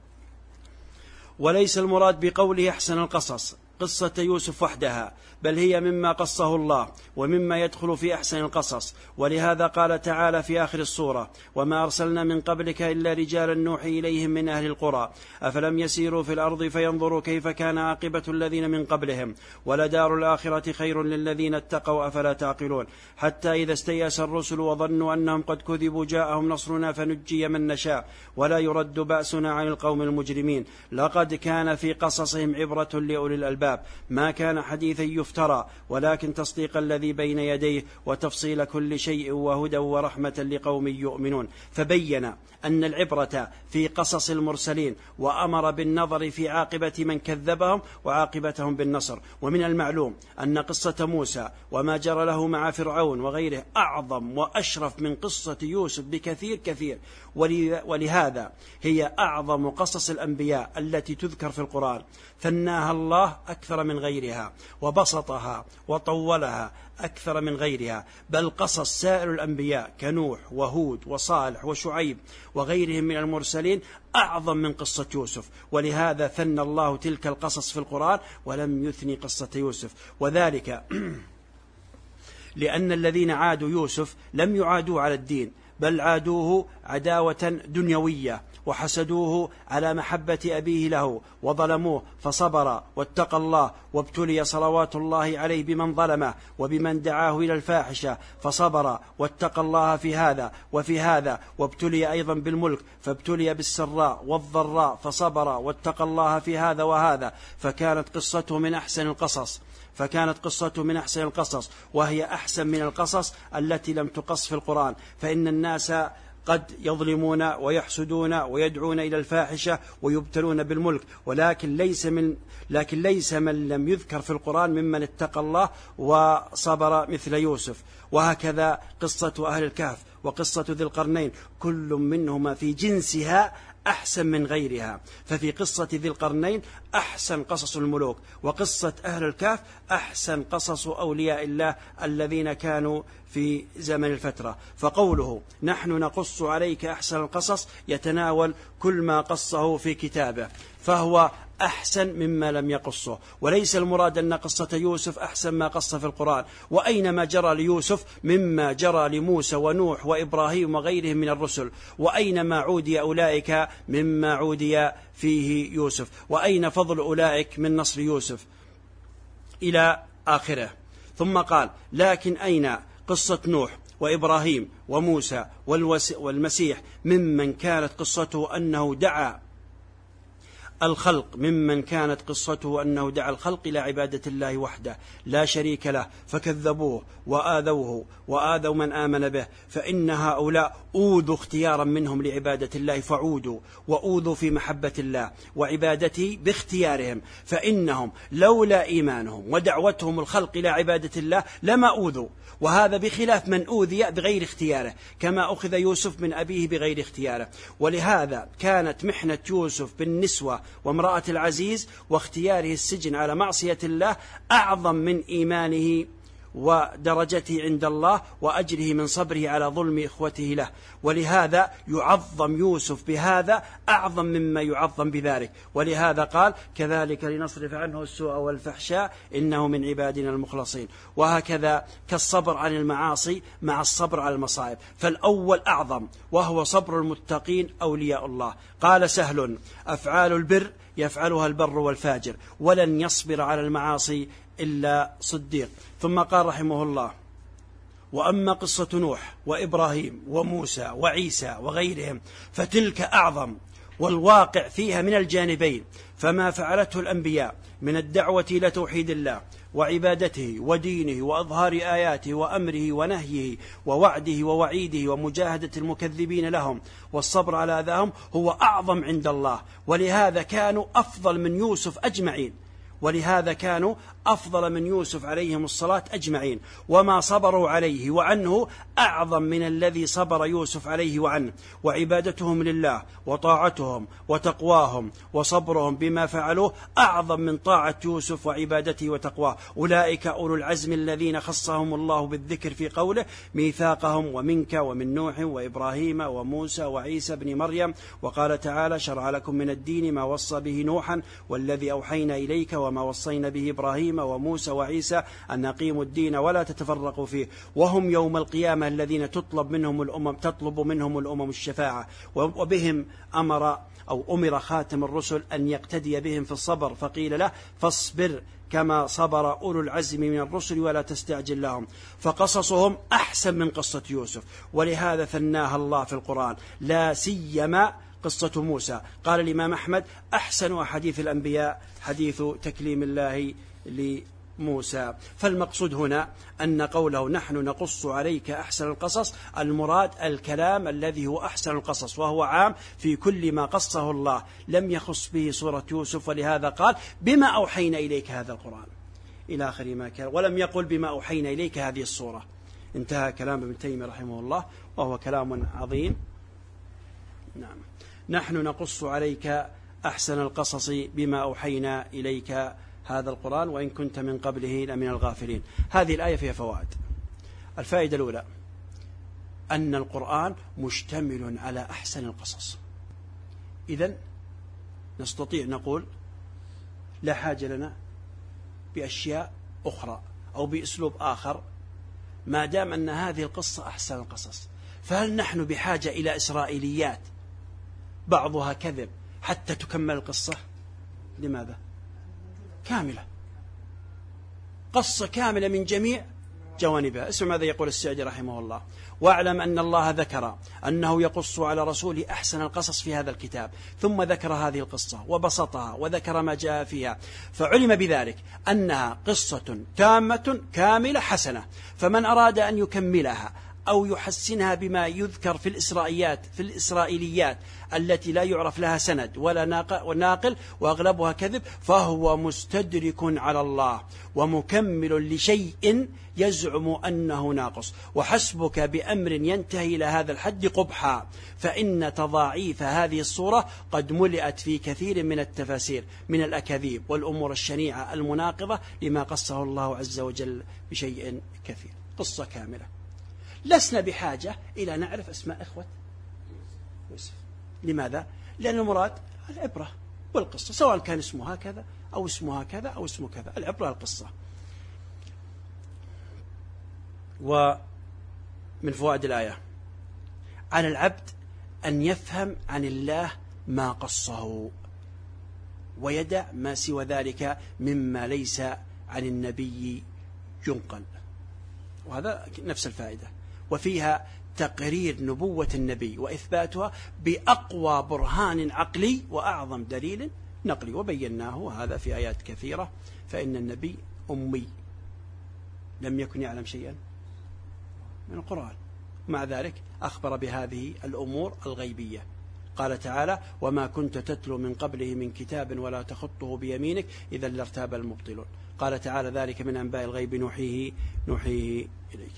وليس المراد بقوله أحسن القصص قصة يوسف وحدها، بل هي مما قصه الله ومما يدخل في أحسن القصص. ولهذا قال تعالى في آخر السورة: وما أرسلنا من قبلك إلا رجالا نوحي إليهم من أهل القرى أفلم يسيروا في الأرض فينظروا كيف كان عاقبة الذين من قبلهم ولدار الآخرة خير للذين اتقوا أفلا تعقلون. حتى إذا استيأس الرسل وظنوا أنهم قد كذبوا جاءهم نصرنا فنجي من نشاء ولا يرد بأسنا عن القوم المجرمين. لقد كان في قصصهم عبرة لأولي الألباب ما كان حديثا يفترى ولكن تصديق الذي بين يديه وتفصيل كل شيء وهدى ورحمة لقوم يؤمنون. فبين أن العبرة في قصص المرسلين، وأمر بالنظر في عاقبة من كذبهم وعاقبتهم بالنصر. ومن المعلوم أن قصة موسى وما جرى له مع فرعون وغيره أعظم وأشرف من قصة يوسف بكثير كثير، ولهذا هي أعظم قصص الأنبياء التي تذكر في القرآن، ثناها الله أكثر من غيرها وبسطها وطولها أكثر من غيرها. بل قصص سائر الأنبياء كنوح وهود وصالح وشعيب وغيرهم من المرسلين أعظم من قصة يوسف، ولهذا ثنى الله تلك القصص في القرآن ولم يثني قصة يوسف. وذلك لأن الذين عادوا يوسف لم يعادوا على الدين، بل عادوه عداوة دنيوية، وحسدوه على محبة أبيه له وظلموه، فصبر واتقى الله وابتلي صلوات الله عليه بمن ظلمه وبمن دعاه إلى الفاحشة، فصبر واتقى الله في هذا وفي هذا، وابتلي أيضا بالملك فابتلي بالسراء والضراء، فصبر واتقى الله في هذا وهذا. فكانت قصته من أحسن القصص، وهي أحسن من القصص التي لم تقص في القرآن. فإن الناس قد يظلمون ويحسدون ويدعون إلى الفاحشة ويبتلون بالملك، ولكن ليس من لم يذكر في القرآن ممن اتقى الله وصبر مثل يوسف. وهكذا قصة أهل الكهف وقصة ذي القرنين، كل منهما في جنسها أحسن من غيرها. ففي قصة ذي القرنين أحسن قصص الملوك، وقصة أهل الكهف أحسن قصص أولياء الله الذين كانوا في زمن الفترة. فقوله نحن نقص عليك أحسن القصص يتناول كل ما قصه في كتابه، فهو أحسن مما لم يقصه، وليس المراد أن قصة يوسف أحسن ما قص في القرآن، وأينما جرى ليوسف مما جرى لموسى ونوح وإبراهيم وغيرهم من الرسل، وأينما عودي أولئك مما عودي فيه يوسف، وأين فضل أولئك من نصر يوسف إلى آخره. ثم قال: لكن أين قصة نوح وإبراهيم وموسى والمسيح ممن كانت قصته أنه دعا الخلق إلى عبادة الله وحده لا شريك له، فكذبوه وآذوه وآذوا من آمن به، فإن هؤلاء أوذوا اختيارا منهم لعبادة الله فعودوا، وأوذوا في محبة الله وعبادته باختيارهم، فإنهم لولا إيمانهم ودعوتهم الخلق إلى عبادة الله لما أوذوا، وهذا بخلاف من أوذي بغير اختياره، كما أخذ يوسف من أبيه بغير اختياره. ولهذا كانت محنة يوسف بالنسوة وامرأة العزيز واختياره السجن على معصية الله أعظم من إيمانه ودرجته عند الله وأجره من صبره على ظلم إخوته له، ولهذا يعظم يوسف بهذا أعظم مما يعظم بذلك. ولهذا قال: كذلك لنصرف عنه السوء والفحشاء إنه من عبادنا المخلصين. وهكذا كالصبر عن المعاصي مع الصبر على المصائب، فالأول أعظم وهو صبر المتقين أولياء الله. قال سهل: أفعال البر يفعلها البر والفاجر، ولن يصبر على المعاصي إلا صديق. ثم قال رحمه الله: وأما قصة نوح وإبراهيم وموسى وعيسى وغيرهم فتلك أعظم، والواقع فيها من الجانبين، فما فعلته الأنبياء من الدعوة إلى توحيد الله وعبادته ودينه وأظهار آياته وأمره ونهيه ووعده ووعيده ومجاهدة المكذبين لهم والصبر على أذاهم هو أعظم عند الله، ولهذا كانوا أفضل من يوسف عليهم الصلاة أجمعين، وما صبروا عليه وعنه أعظم من الذي صبر يوسف عليه وعنه، وعبادتهم لله وطاعتهم وتقواهم وصبرهم بما فعلوه أعظم من طاعة يوسف وعبادته وتقواه. أولئك أولو العزم الذين خصهم الله بالذكر في قوله: ميثاقهم ومنك ومن نوح وإبراهيم وموسى وعيسى بن مريم. وقال تعالى: شرع لكم من الدين ما وصى به نوحا والذي أوحينا إليك وما وصينا به إبراهيم وموسى وعيسى أن أقيموا الدين ولا تتفرقوا فيه. وهم يوم القيامة الذين تطلب منهم الأمم الشفاعة، وبهم أمر خاتم الرسل أن يقتدي بهم في الصبر، فقيل له: فاصبر كما صبر أولو العزم من الرسل ولا تستعجل لهم. فقصصهم أحسن من قصة يوسف، ولهذا ثناها الله في القرآن، لا سيما قصة موسى. قال الإمام أحمد: أحسن أحاديث الأنبياء حديث تكليم الله لموسى. فالمقصود هنا أن قوله: نحن نقص عليك أحسن القصص، المراد الكلام الذي هو أحسن القصص، وهو عام في كل ما قصه الله، لم يخص به سورة يوسف، ولهذا قال: بما أوحينا إليك هذا القرآن إلى آخر ما كان، ولم يقل بما أوحينا إليك هذه الصورة. انتهى كلام ابن تيمية رحمه الله، وهو كلام عظيم. نعم. نحن نقص عليك أحسن القصص بما أوحينا إليك هذا القرآن وإن كنت من قبله لمن الغافلين. هذه الآية فيها فوائد. الفائدة الأولى: أن القرآن مشتمل على أحسن القصص، إذن نستطيع نقول لا حاجة لنا بأشياء أخرى أو بأسلوب آخر ما دام أن هذه القصة أحسن القصص. فهل نحن بحاجة إلى إسرائيليات بعضها كذب حتى تكمل القصة؟ لماذا؟ كاملة، قصة كاملة من جميع جوانبها. اسمع ماذا يقول السعدي رحمه الله: واعلم أن الله ذكر أنه يقص على رسوله أحسن القصص في هذا الكتاب، ثم ذكر هذه القصة وبسطها وذكر ما جاء فيها، فعلم بذلك أنها قصة تامة كاملة حسنة، فمن أراد أن يكملها أو يحسنها بما يذكر في الإسرائيليات التي لا يعرف لها سند ولا ناقل وأغلبها كذب، فهو مستدرك على الله ومكمل لشيء يزعم أنه ناقص، وحسبك بأمر ينتهي إلى هذا الحد قبحا، فإن تضاعيف هذه الصورة قد ملئت في كثير من التفاسير من الأكاذيب والأمور الشنيعة المناقضة لما قصه الله عز وجل بشيء كثير. قصة كاملة. لسنا بحاجة إلى نعرف أسماء إخوة يوسف. لماذا؟ لأن المراد العبرة والقصة سواء كان اسمها كذا أو اسمها كذا أو اسمه كذا، العبرة القصة. ومن فوائد الآية: على العبد أن يفهم عن الله ما قصه ويدع ما سوى ذلك مما ليس عن النبي ينقل، وهذا نفس الفائدة. وفيها تقرير نبوة النبي وإثباتها بأقوى برهان عقلي وأعظم دليل نقلي، وبيناه هذا في آيات كثيرة. فإن النبي أمي لم يكن يعلم شيئا من القرآن، مع ذلك أخبر بهذه الأمور الغيبية. قال تعالى: وما كنت تتلو من قبله من كتاب ولا تخطه بيمينك إذا لارتاب المبطلون. قال تعالى: ذلك من أنباء الغيب نوحيه إليك.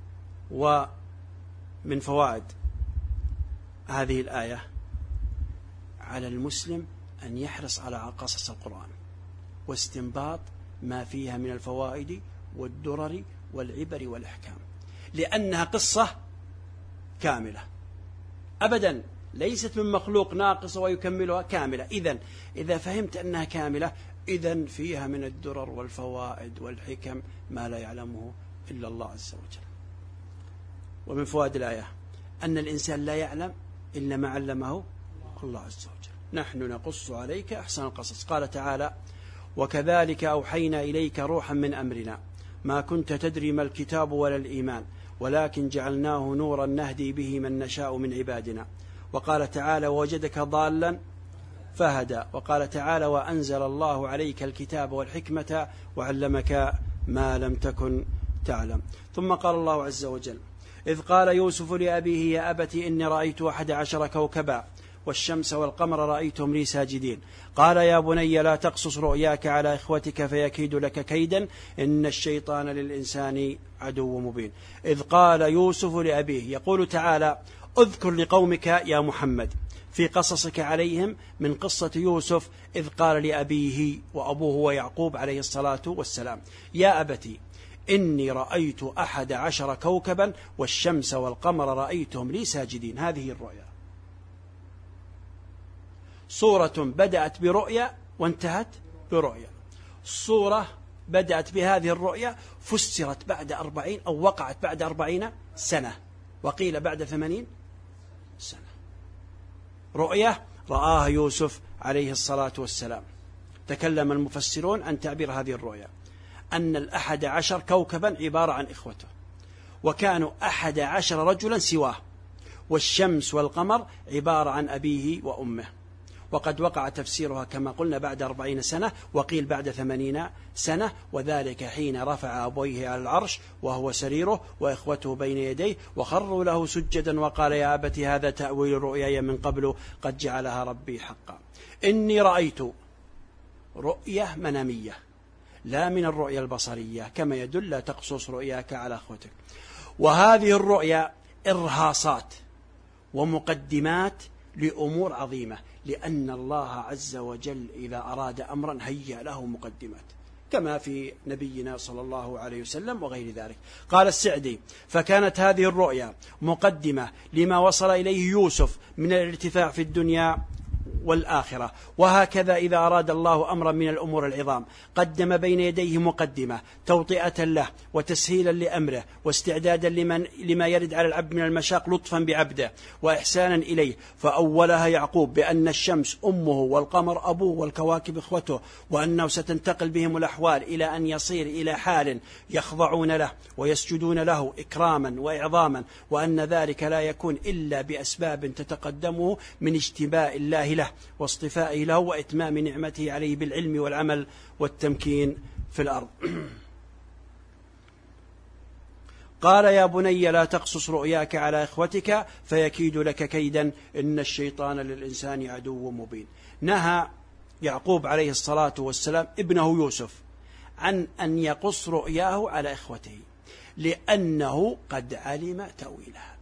ومن فوائد هذه الآية: على المسلم أن يحرص على قصص القرآن واستنباط ما فيها من الفوائد والدرر والعبر والأحكام، لأنها قصة كاملة أبدا، ليست من مخلوق ناقصة ويكملها كاملة. إذا فهمت أنها كاملة، إذن فيها من الدرر والفوائد والحكم ما لا يعلمه إلا الله عز وجل. ومن فوائد الآية أن الإنسان لا يعلم إلا ما علمه الله عز وجل. نحن نقص عليك أحسن القصص. قال تعالى: وكذلك أوحينا إليك روحا من أمرنا ما كنت تدري ما الكتاب ولا الإيمان ولكن جعلناه نورا نهدي به من نشاء من عبادنا. وقال تعالى: ووجدك ضالا فهدى. وقال تعالى: وأنزل الله عليك الكتاب والحكمة وعلمك ما لم تكن تعلم. ثم قال الله عز وجل: إذ قال يوسف لأبيه: يا أبت إني رأيت 11 كوكبا والشمس والقمر رأيتهم لي ساجدين. قال: يا بني لا تقصص رؤياك على إخوتك فيكيد لك كيدا إن الشيطان للإنسان عدو مبين. إذ قال يوسف لأبيه، يقول تعالى: اذكر لقومك يا محمد في قصصك عليهم من قصة يوسف إذ قال لأبيه، وأبوه هو يعقوب عليه الصلاة والسلام: يا أبتي إني رأيت 11 كوكبا والشمس والقمر رأيتهم لي ساجدين. هذه الرؤيا، صورة بدأت برؤيا وانتهت برؤيا. صورة بدأت بهذه الرؤيا فسرت بعد 40 أو وقعت بعد 40 سنة، وقيل بعد 80 سنة. رؤية رآها يوسف عليه الصلاة والسلام. تكلم المفسرون عن تعبير هذه الرؤيا أن 11 كوكبا عبارة عن إخوته، وكانوا 11 رجلا سواه، والشمس والقمر عبارة عن أبيه وأمه. وقد وقع تفسيرها كما قلنا بعد 40 سنة، وقيل بعد 80 سنة، وذلك حين رفع أبويه على العرش وهو سريره وإخوته بين يديه وخروا له سجدا وقال: يا أبت هذا تأويل رؤياي من قبل قد جعلها ربي حقا. إني رأيت رؤية منامية لا من الرؤية البصرية كما يدل: لا تقصص رؤياك على أخوتك. وهذه الرؤيا إرهاصات ومقدمات لأمور عظيمة، لأن الله عز وجل إذا أراد أمرا هيأ له مقدمات، كما في نبينا صلى الله عليه وسلم وغير ذلك. قال السعدي: فكانت هذه الرؤيا مقدمة لما وصل إليه يوسف من الارتفاع في الدنيا والآخرة. وهكذا إذا أراد الله أمرا من الأمور العظام قدم بين يديه مقدمة توطئة له وتسهيلا لأمره واستعدادا لما يرد على العبد من المشاق لطفا بعبده وإحسانا إليه. فأولها يعقوب بأن الشمس أمه والقمر أبوه والكواكب إخوته، وأنه ستنتقل بهم الأحوال إلى أن يصير إلى حال يخضعون له ويسجدون له إكراما وإعظاما، وأن ذلك لا يكون إلا بأسباب تتقدمه من اجتباء الله له واصطفائه له وإتمام نعمته عليه بالعلم والعمل والتمكين في الأرض. قال: يا بني لا تقصص رؤياك على إخوتك فيكيد لك كيدا إن الشيطان للإنسان عدو مبين. نهى يعقوب عليه الصلاة والسلام ابنه يوسف عن أن يقص رؤياه على إخوته، لأنه قد علم تأويلها،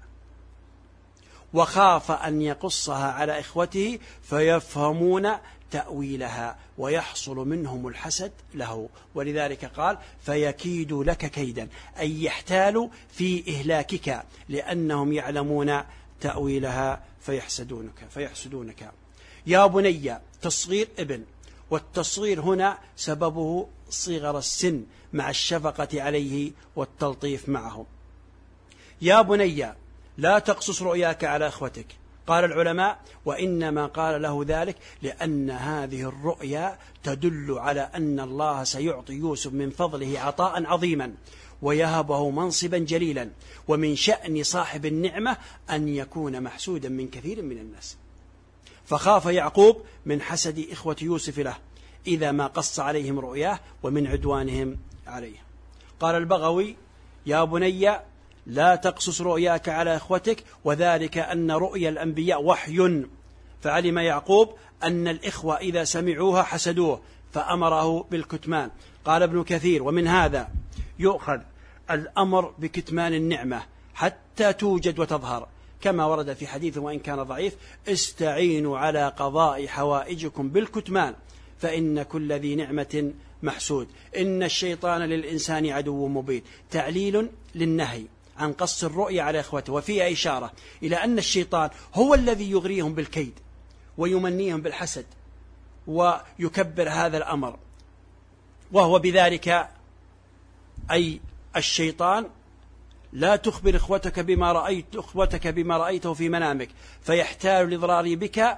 وخاف أن يقصها على إخوته فيفهمون تأويلها ويحصل منهم الحسد له. ولذلك قال: فيكيد لك كيدا، أي يحتال في إهلاكك لأنهم يعلمون تأويلها فيحسدونك. يا بني تصغير ابن، والتصغير هنا سببه صغر السن مع الشفقة عليه والتلطيف معه. يا بني لا تقصص رؤياك على أخوتك. قال العلماء وإنما قال له ذلك لأن هذه الرؤيا تدل على أن الله سيعطي يوسف من فضله عطاء عظيما ويهبه منصبا جليلا، ومن شأن صاحب النعمة أن يكون محسودا من كثير من الناس، فخاف يعقوب من حسد إخوة يوسف له إذا ما قص عليهم رؤياه ومن عدوانهم عليه. قال البغوي يا بني لا تقصص رؤياك على إخوتك، وذلك أن رؤيا الأنبياء وحي، فعلم يعقوب أن الإخوة إذا سمعوها حسدوه فأمره بالكتمان. قال ابن كثير ومن هذا يؤخذ الأمر بكتمان النعمة حتى توجد وتظهر، كما ورد في حديث وإن كان ضعيف استعينوا على قضاء حوائجكم بالكتمان فإن كل ذي نعمة محسود، إن الشيطان للإنسان عدو مبين، تعليل للنهي عن قص الرؤيا على إخوته، وفيها إشارة إلى أن الشيطان هو الذي يغريهم بالكيد ويمنيهم بالحسد ويكبر هذا الأمر، وهو بذلك أي الشيطان لا تخبر إخوتك بما رأيته في منامك فيحتال الإضرار بك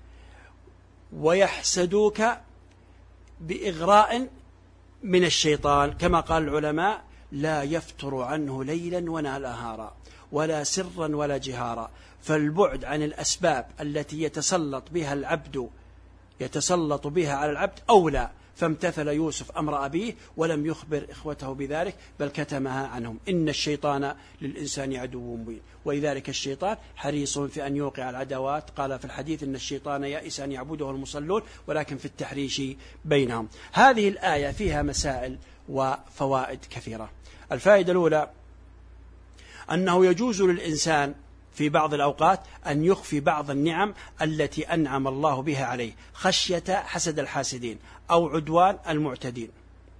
ويحسدوك بإغراء من الشيطان، كما قال العلماء لا يفتر عنه ليلا ولا نهارا ولا سرا ولا جهارا. فالبعد عن الأسباب التي يتسلط بها على العبد أولى، فامتثل يوسف أمر أبيه ولم يخبر إخوته بذلك بل كتمها عنهم. إن الشيطان للإنسان عدو مبين، ولذلك الشيطان حريص في أن يوقع العداوات. قال في الحديث إن الشيطان يئس أن يعبده المصلون ولكن في التحريش بينهم. هذه الآية فيها مسائل وفوائد كثيرة. الفائدة الأولى أنه يجوز للإنسان في بعض الأوقات أن يخفي بعض النعم التي أنعم الله بها عليه خشية حسد الحاسدين أو عدوان المعتدين،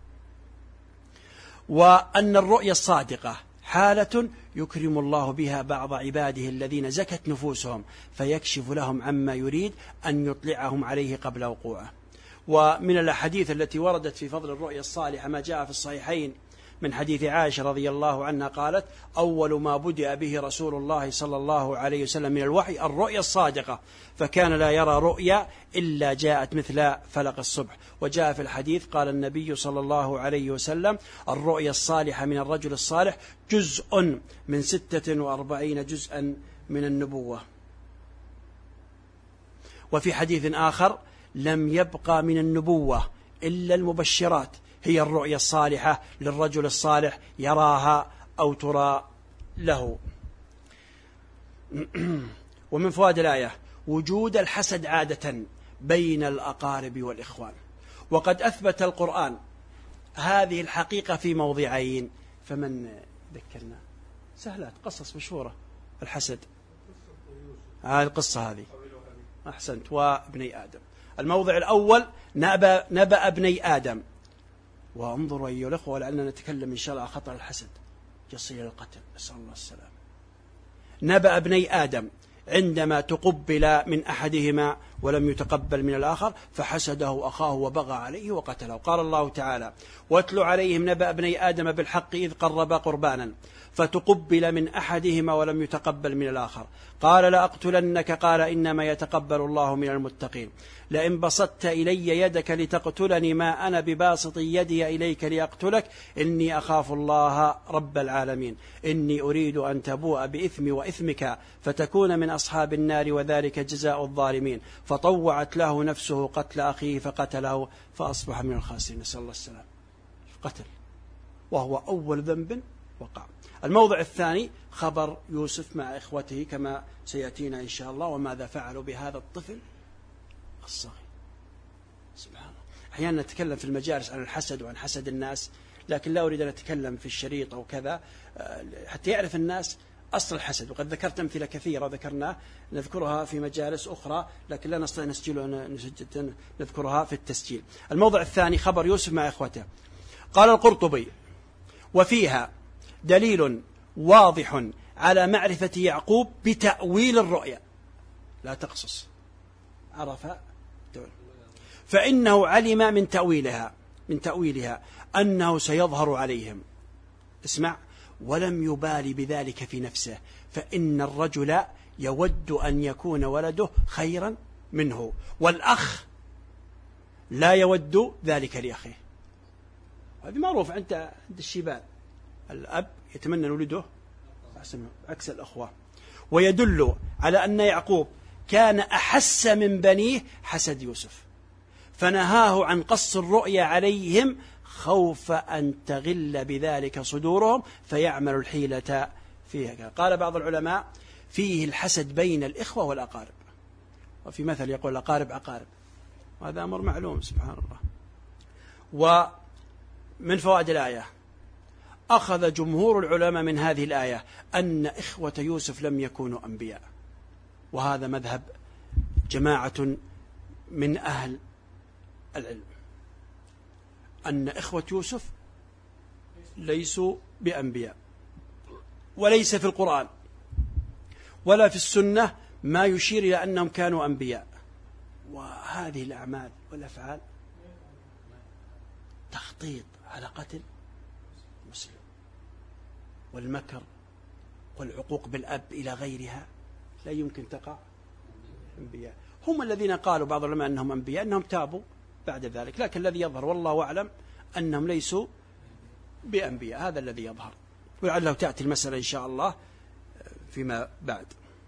وأن الرؤيا الصادقة حالة يكرم الله بها بعض عباده الذين زكت نفوسهم فيكشف لهم عما يريد أن يطلعهم عليه قبل وقوعه. ومن الأحاديث التي وردت في فضل الرؤيا الصالحة ما جاء في الصحيحين من حديث عائشة رضي الله عنها قالت أول ما بدأ به رسول الله صلى الله عليه وسلم من الوحي الرؤيا الصادقة، فكان لا يرى رؤيا إلا جاءت مثل فلق الصبح. وجاء في الحديث قال النبي صلى الله عليه وسلم الرؤيا الصالحة من الرجل الصالح جزء من 46 جزءا من النبوة. وفي حديث آخر لم يبقى من النبوة إلا المبشرات، هي الرؤيا الصالحة للرجل الصالح يراها أو ترى له. ومن فوائد الآية وجود الحسد عادة بين الأقارب والإخوان، وقد أثبت القرآن هذه الحقيقة في موضعين، فمن ذكرنا سهلات قصص مشهورة الحسد. هذه القصة هذه أحسنت وابني آدم. الموضع الأول نبأ ابني آدم، وانظروا أيها الأخوة ولعلنا نتكلم إن شاء الله عن خطر الحسد يصل إلى القتل، نسأل الله السلام. نبأ ابني آدم عندما تقبل من أحدهما ولم يتقبل من الآخر فحسده أخاه وبغى عليه وقتله. قال الله تعالى واتل عليهم نبأ ابني آدم بالحق إذ قربا قربانا فتقبل من أحدهما ولم يتقبل من الآخر قال لأقتلنك قال إنما يتقبل الله من المتقين لئن بسطت إلي يدك لتقتلني ما أنا بباسط يدي إليك لأقتلك إني أخاف الله رب العالمين إني أريد أن تبوء بإثمي وإثمك فتكون من أصحاب النار وذلك جزاء الظالمين فطوعت له نفسه قتل أخيه فقتله فأصبح من الخاسرين، نسأل الله السلام. قتل وهو أول ذنب وقع. الموضع الثاني خبر يوسف مع إخوته كما سيأتينا إن شاء الله، وماذا فعلوا بهذا الطفل الصغير. سبحان الله. أحيانا نتكلم في المجالس عن الحسد وعن حسد الناس، لكن لا أريد أن أتكلم في الشريط أو كذا حتى يعرف الناس أصل الحسد. وقد ذكرت أمثلة كثيرة نذكرها في مجالس أخرى، لكن لا نستطيع نذكرها في التسجيل. الموضع الثاني خبر يوسف مع إخوته. قال القرطبي وفيها دليل واضح على معرفة يعقوب بتأويل الرؤيا. لا تقصص عرف فإنه علم من تأويلها أنه سيظهر عليهم. اسمع: ولم يبالي بذلك في نفسه، فإن الرجل يود أن يكون ولده خيرا منه، والأخ لا يود ذلك لأخيه. هذه معروف عند الشباب، الأب يتمنى ولده عكس الأخوة. ويدل على أن يعقوب كان أحس من بنيه حسد يوسف، فنهاه عن قص الرؤيا عليهم خوف أن تغل بذلك صدورهم فيعمل الحيلة فيها. قال بعض العلماء: فيه الحسد بين الإخوة والأقارب، وفي مثل يقول الأقارب عقارب، وهذا أمر معلوم سبحان الله. ومن فوائد الآية: أخذ جمهور العلماء من هذه الآية أن إخوة يوسف لم يكونوا أنبياء، وهذا مذهب جماعة من أهل العلم، أن إخوة يوسف ليسوا بأنبياء، وليس في القرآن ولا في السنة ما يشير إلى أنهم كانوا أنبياء. وهذه الأعمال والأفعال تخطيط على قتل مسلم، والمكر والعقوق بالأب إلى غيرها لا يمكن تقع أنبياء. هم الذين قالوا بعض العلماء أنهم أنبياء أنهم تابوا بعد ذلك، لكن الذي يظهر والله أعلم أنهم ليسوا بأنبياء، هذا الذي يظهر، ولعله تأتي المسألة إن شاء الله فيما بعد.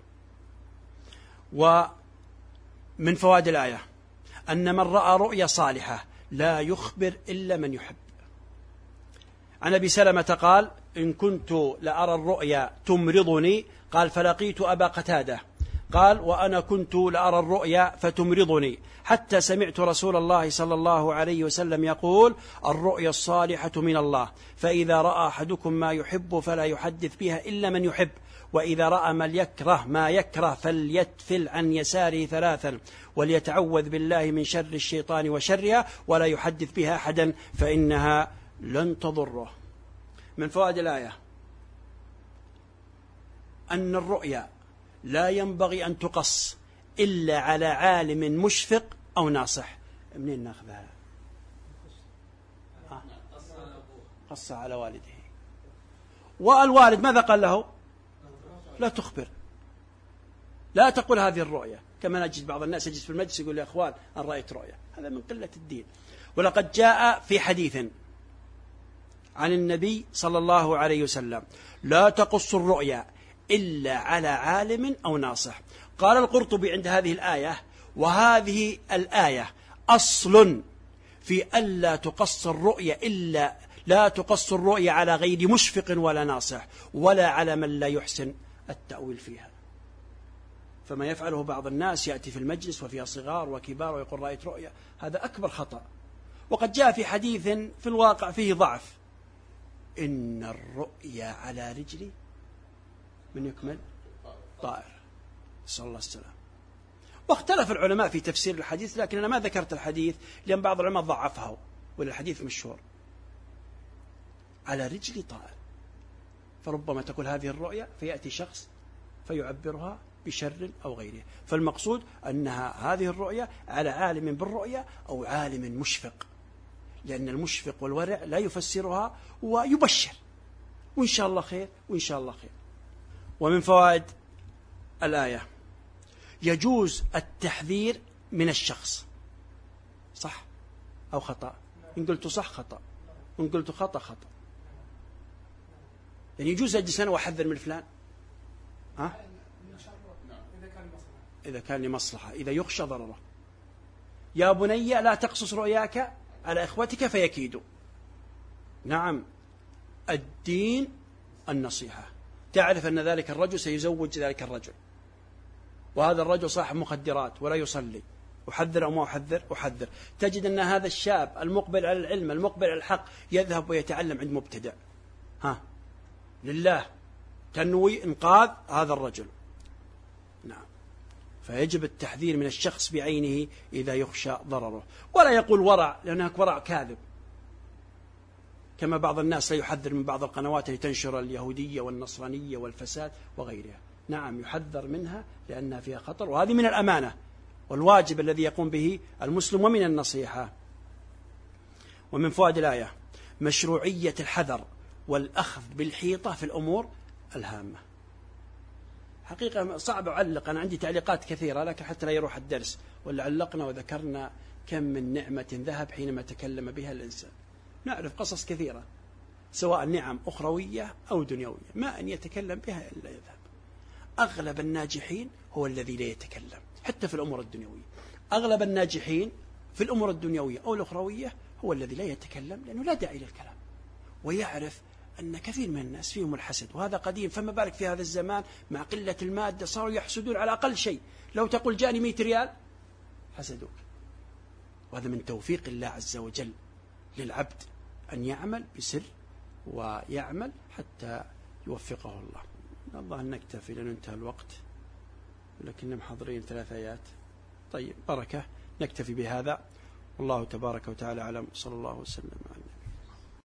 ومن فوائد الآية أن من رأى رؤيا صالحة لا يخبر إلا من يحب. عن أبي سلمة قال: إن كنت لأرى الرؤيا تمرضني، قال فلقيت أبا قتادة قال: وأنا كنت لأرى الرؤيا فتمرضني، حتى سمعت رسول الله صلى الله عليه وسلم يقول: الرؤيا الصالحة من الله، فإذا رأى أحدكم ما يحب فلا يحدث بها إلا من يحب، وإذا رأى ما يكره فليتفل عن يساره 3 وليتعوذ بالله من شر الشيطان وشرها، ولا يحدث بها أحدا فإنها لن تضره. من فوائد الآية أن الرؤيا لا ينبغي أن تقص إلا على عالم مشفق أو ناصح. منين ناخذها؟ قص على والده، والوالد ماذا قال له؟ لا تخبر، لا تقول هذه الرؤيا، كما نجد بعض الناس يجلس في المجلس يقول: يا أخوان أن رأيت رؤيا، هذا من قلة الدين. ولقد جاء في حديث عن النبي صلى الله عليه وسلم: لا تقص الرؤيا إلا على عالم أو ناصح. قال القرطبي عند هذه الآية: وهذه الآية أصل في ألا تقص الرؤيا إلا لا تقص الرؤيا على غير مشفق ولا ناصح، ولا على من لا يحسن التأويل فيها. فما يفعله بعض الناس يأتي في المجلس وفيها صغار وكبار ويقول: رأيت رؤيا، هذا أكبر خطأ. وقد جاء في حديث في الواقع فيه ضعف: إن الرؤيا على رجلي من يكمل طائر، صلى الله عليه وسلم. واختلف العلماء في تفسير الحديث، لكن أنا ما ذكرت الحديث لأن بعض العلماء ضعفه، والحديث مشهور على رجل طائر، فربما تقول هذه الرؤيا فيأتي شخص فيعبرها بشر أو غيره. فالمقصود أنها هذه الرؤيا على عالم بالرؤيا أو عالم مشفق، لأن المشفق والورع لا يفسرها ويبشر، وإن شاء الله خير وإن شاء الله خير. ومن فوائد الآية: يجوز التحذير من الشخص، صح أو خطأ. إن قلت صح خطأ، وإن قلت خطأ خطأ. يعني يجوز أجلس أنا وأحذر من فلان، إذا كان لمصلحة، إذا يخشى ضرره. يا بني لا تقصص رؤياك على إخوتك فيكيدوا. نعم، الدين النصيحة. تعرف أن ذلك الرجل سيزوج ذلك الرجل، وهذا الرجل صاحب مخدرات ولا يصلي، أحذر أو ما أحذر؟ أحذر. تجد أن هذا الشاب المقبل على العلم المقبل على الحق يذهب ويتعلم عند مبتدع، لله تنوي إنقاذ هذا الرجل. نعم، فيجب التحذير من الشخص بعينه إذا يخشى ضرره. ولا يقول ورع، لأن هناك ورع كاذب، كما بعض الناس لا يحذر من بعض القنوات التي تنشر اليهودية والنصرانية والفساد وغيرها. نعم، يحذر منها لأنها فيها خطر، وهذه من الأمانة والواجب الذي يقوم به المسلم، ومن النصيحة. ومن فوائد الآية مشروعية الحذر والأخذ بالحيطة في الأمور الهامة. حقيقة صعب أعلق، أنا عندي تعليقات كثيرة، لكن حتى لا يروح الدرس. ولا علقنا وذكرنا كم من نعمة ذهب حينما تكلم بها الإنسان. نعرف قصص كثيرة سواء نعم أخروية أو دنيوية، ما أن يتكلم بها إلا يذهب. أغلب الناجحين هو الذي لا يتكلم حتى في الأمور الدنيوية. أغلب الناجحين في الأمور الدنيوية أو الأخروية هو الذي لا يتكلم، لأنه لا داعي للكلام، ويعرف أن كثير من الناس فيهم الحسد، وهذا قديم، فما بالك في هذا الزمان مع قلة المادة صاروا يحسدون على أقل شيء. لو تقول جاني 100 ريال حسدوك. وهذا من توفيق الله عز وجل للعبد أن يعمل بسر ويعمل حتى يوفقه الله. الله نكتفي لأن انتهى الوقت، لكن محضرين 3 آيات. طيب بركة، نكتفي بهذا، والله تبارك وتعالى أعلم، صلى الله وسلم عليه.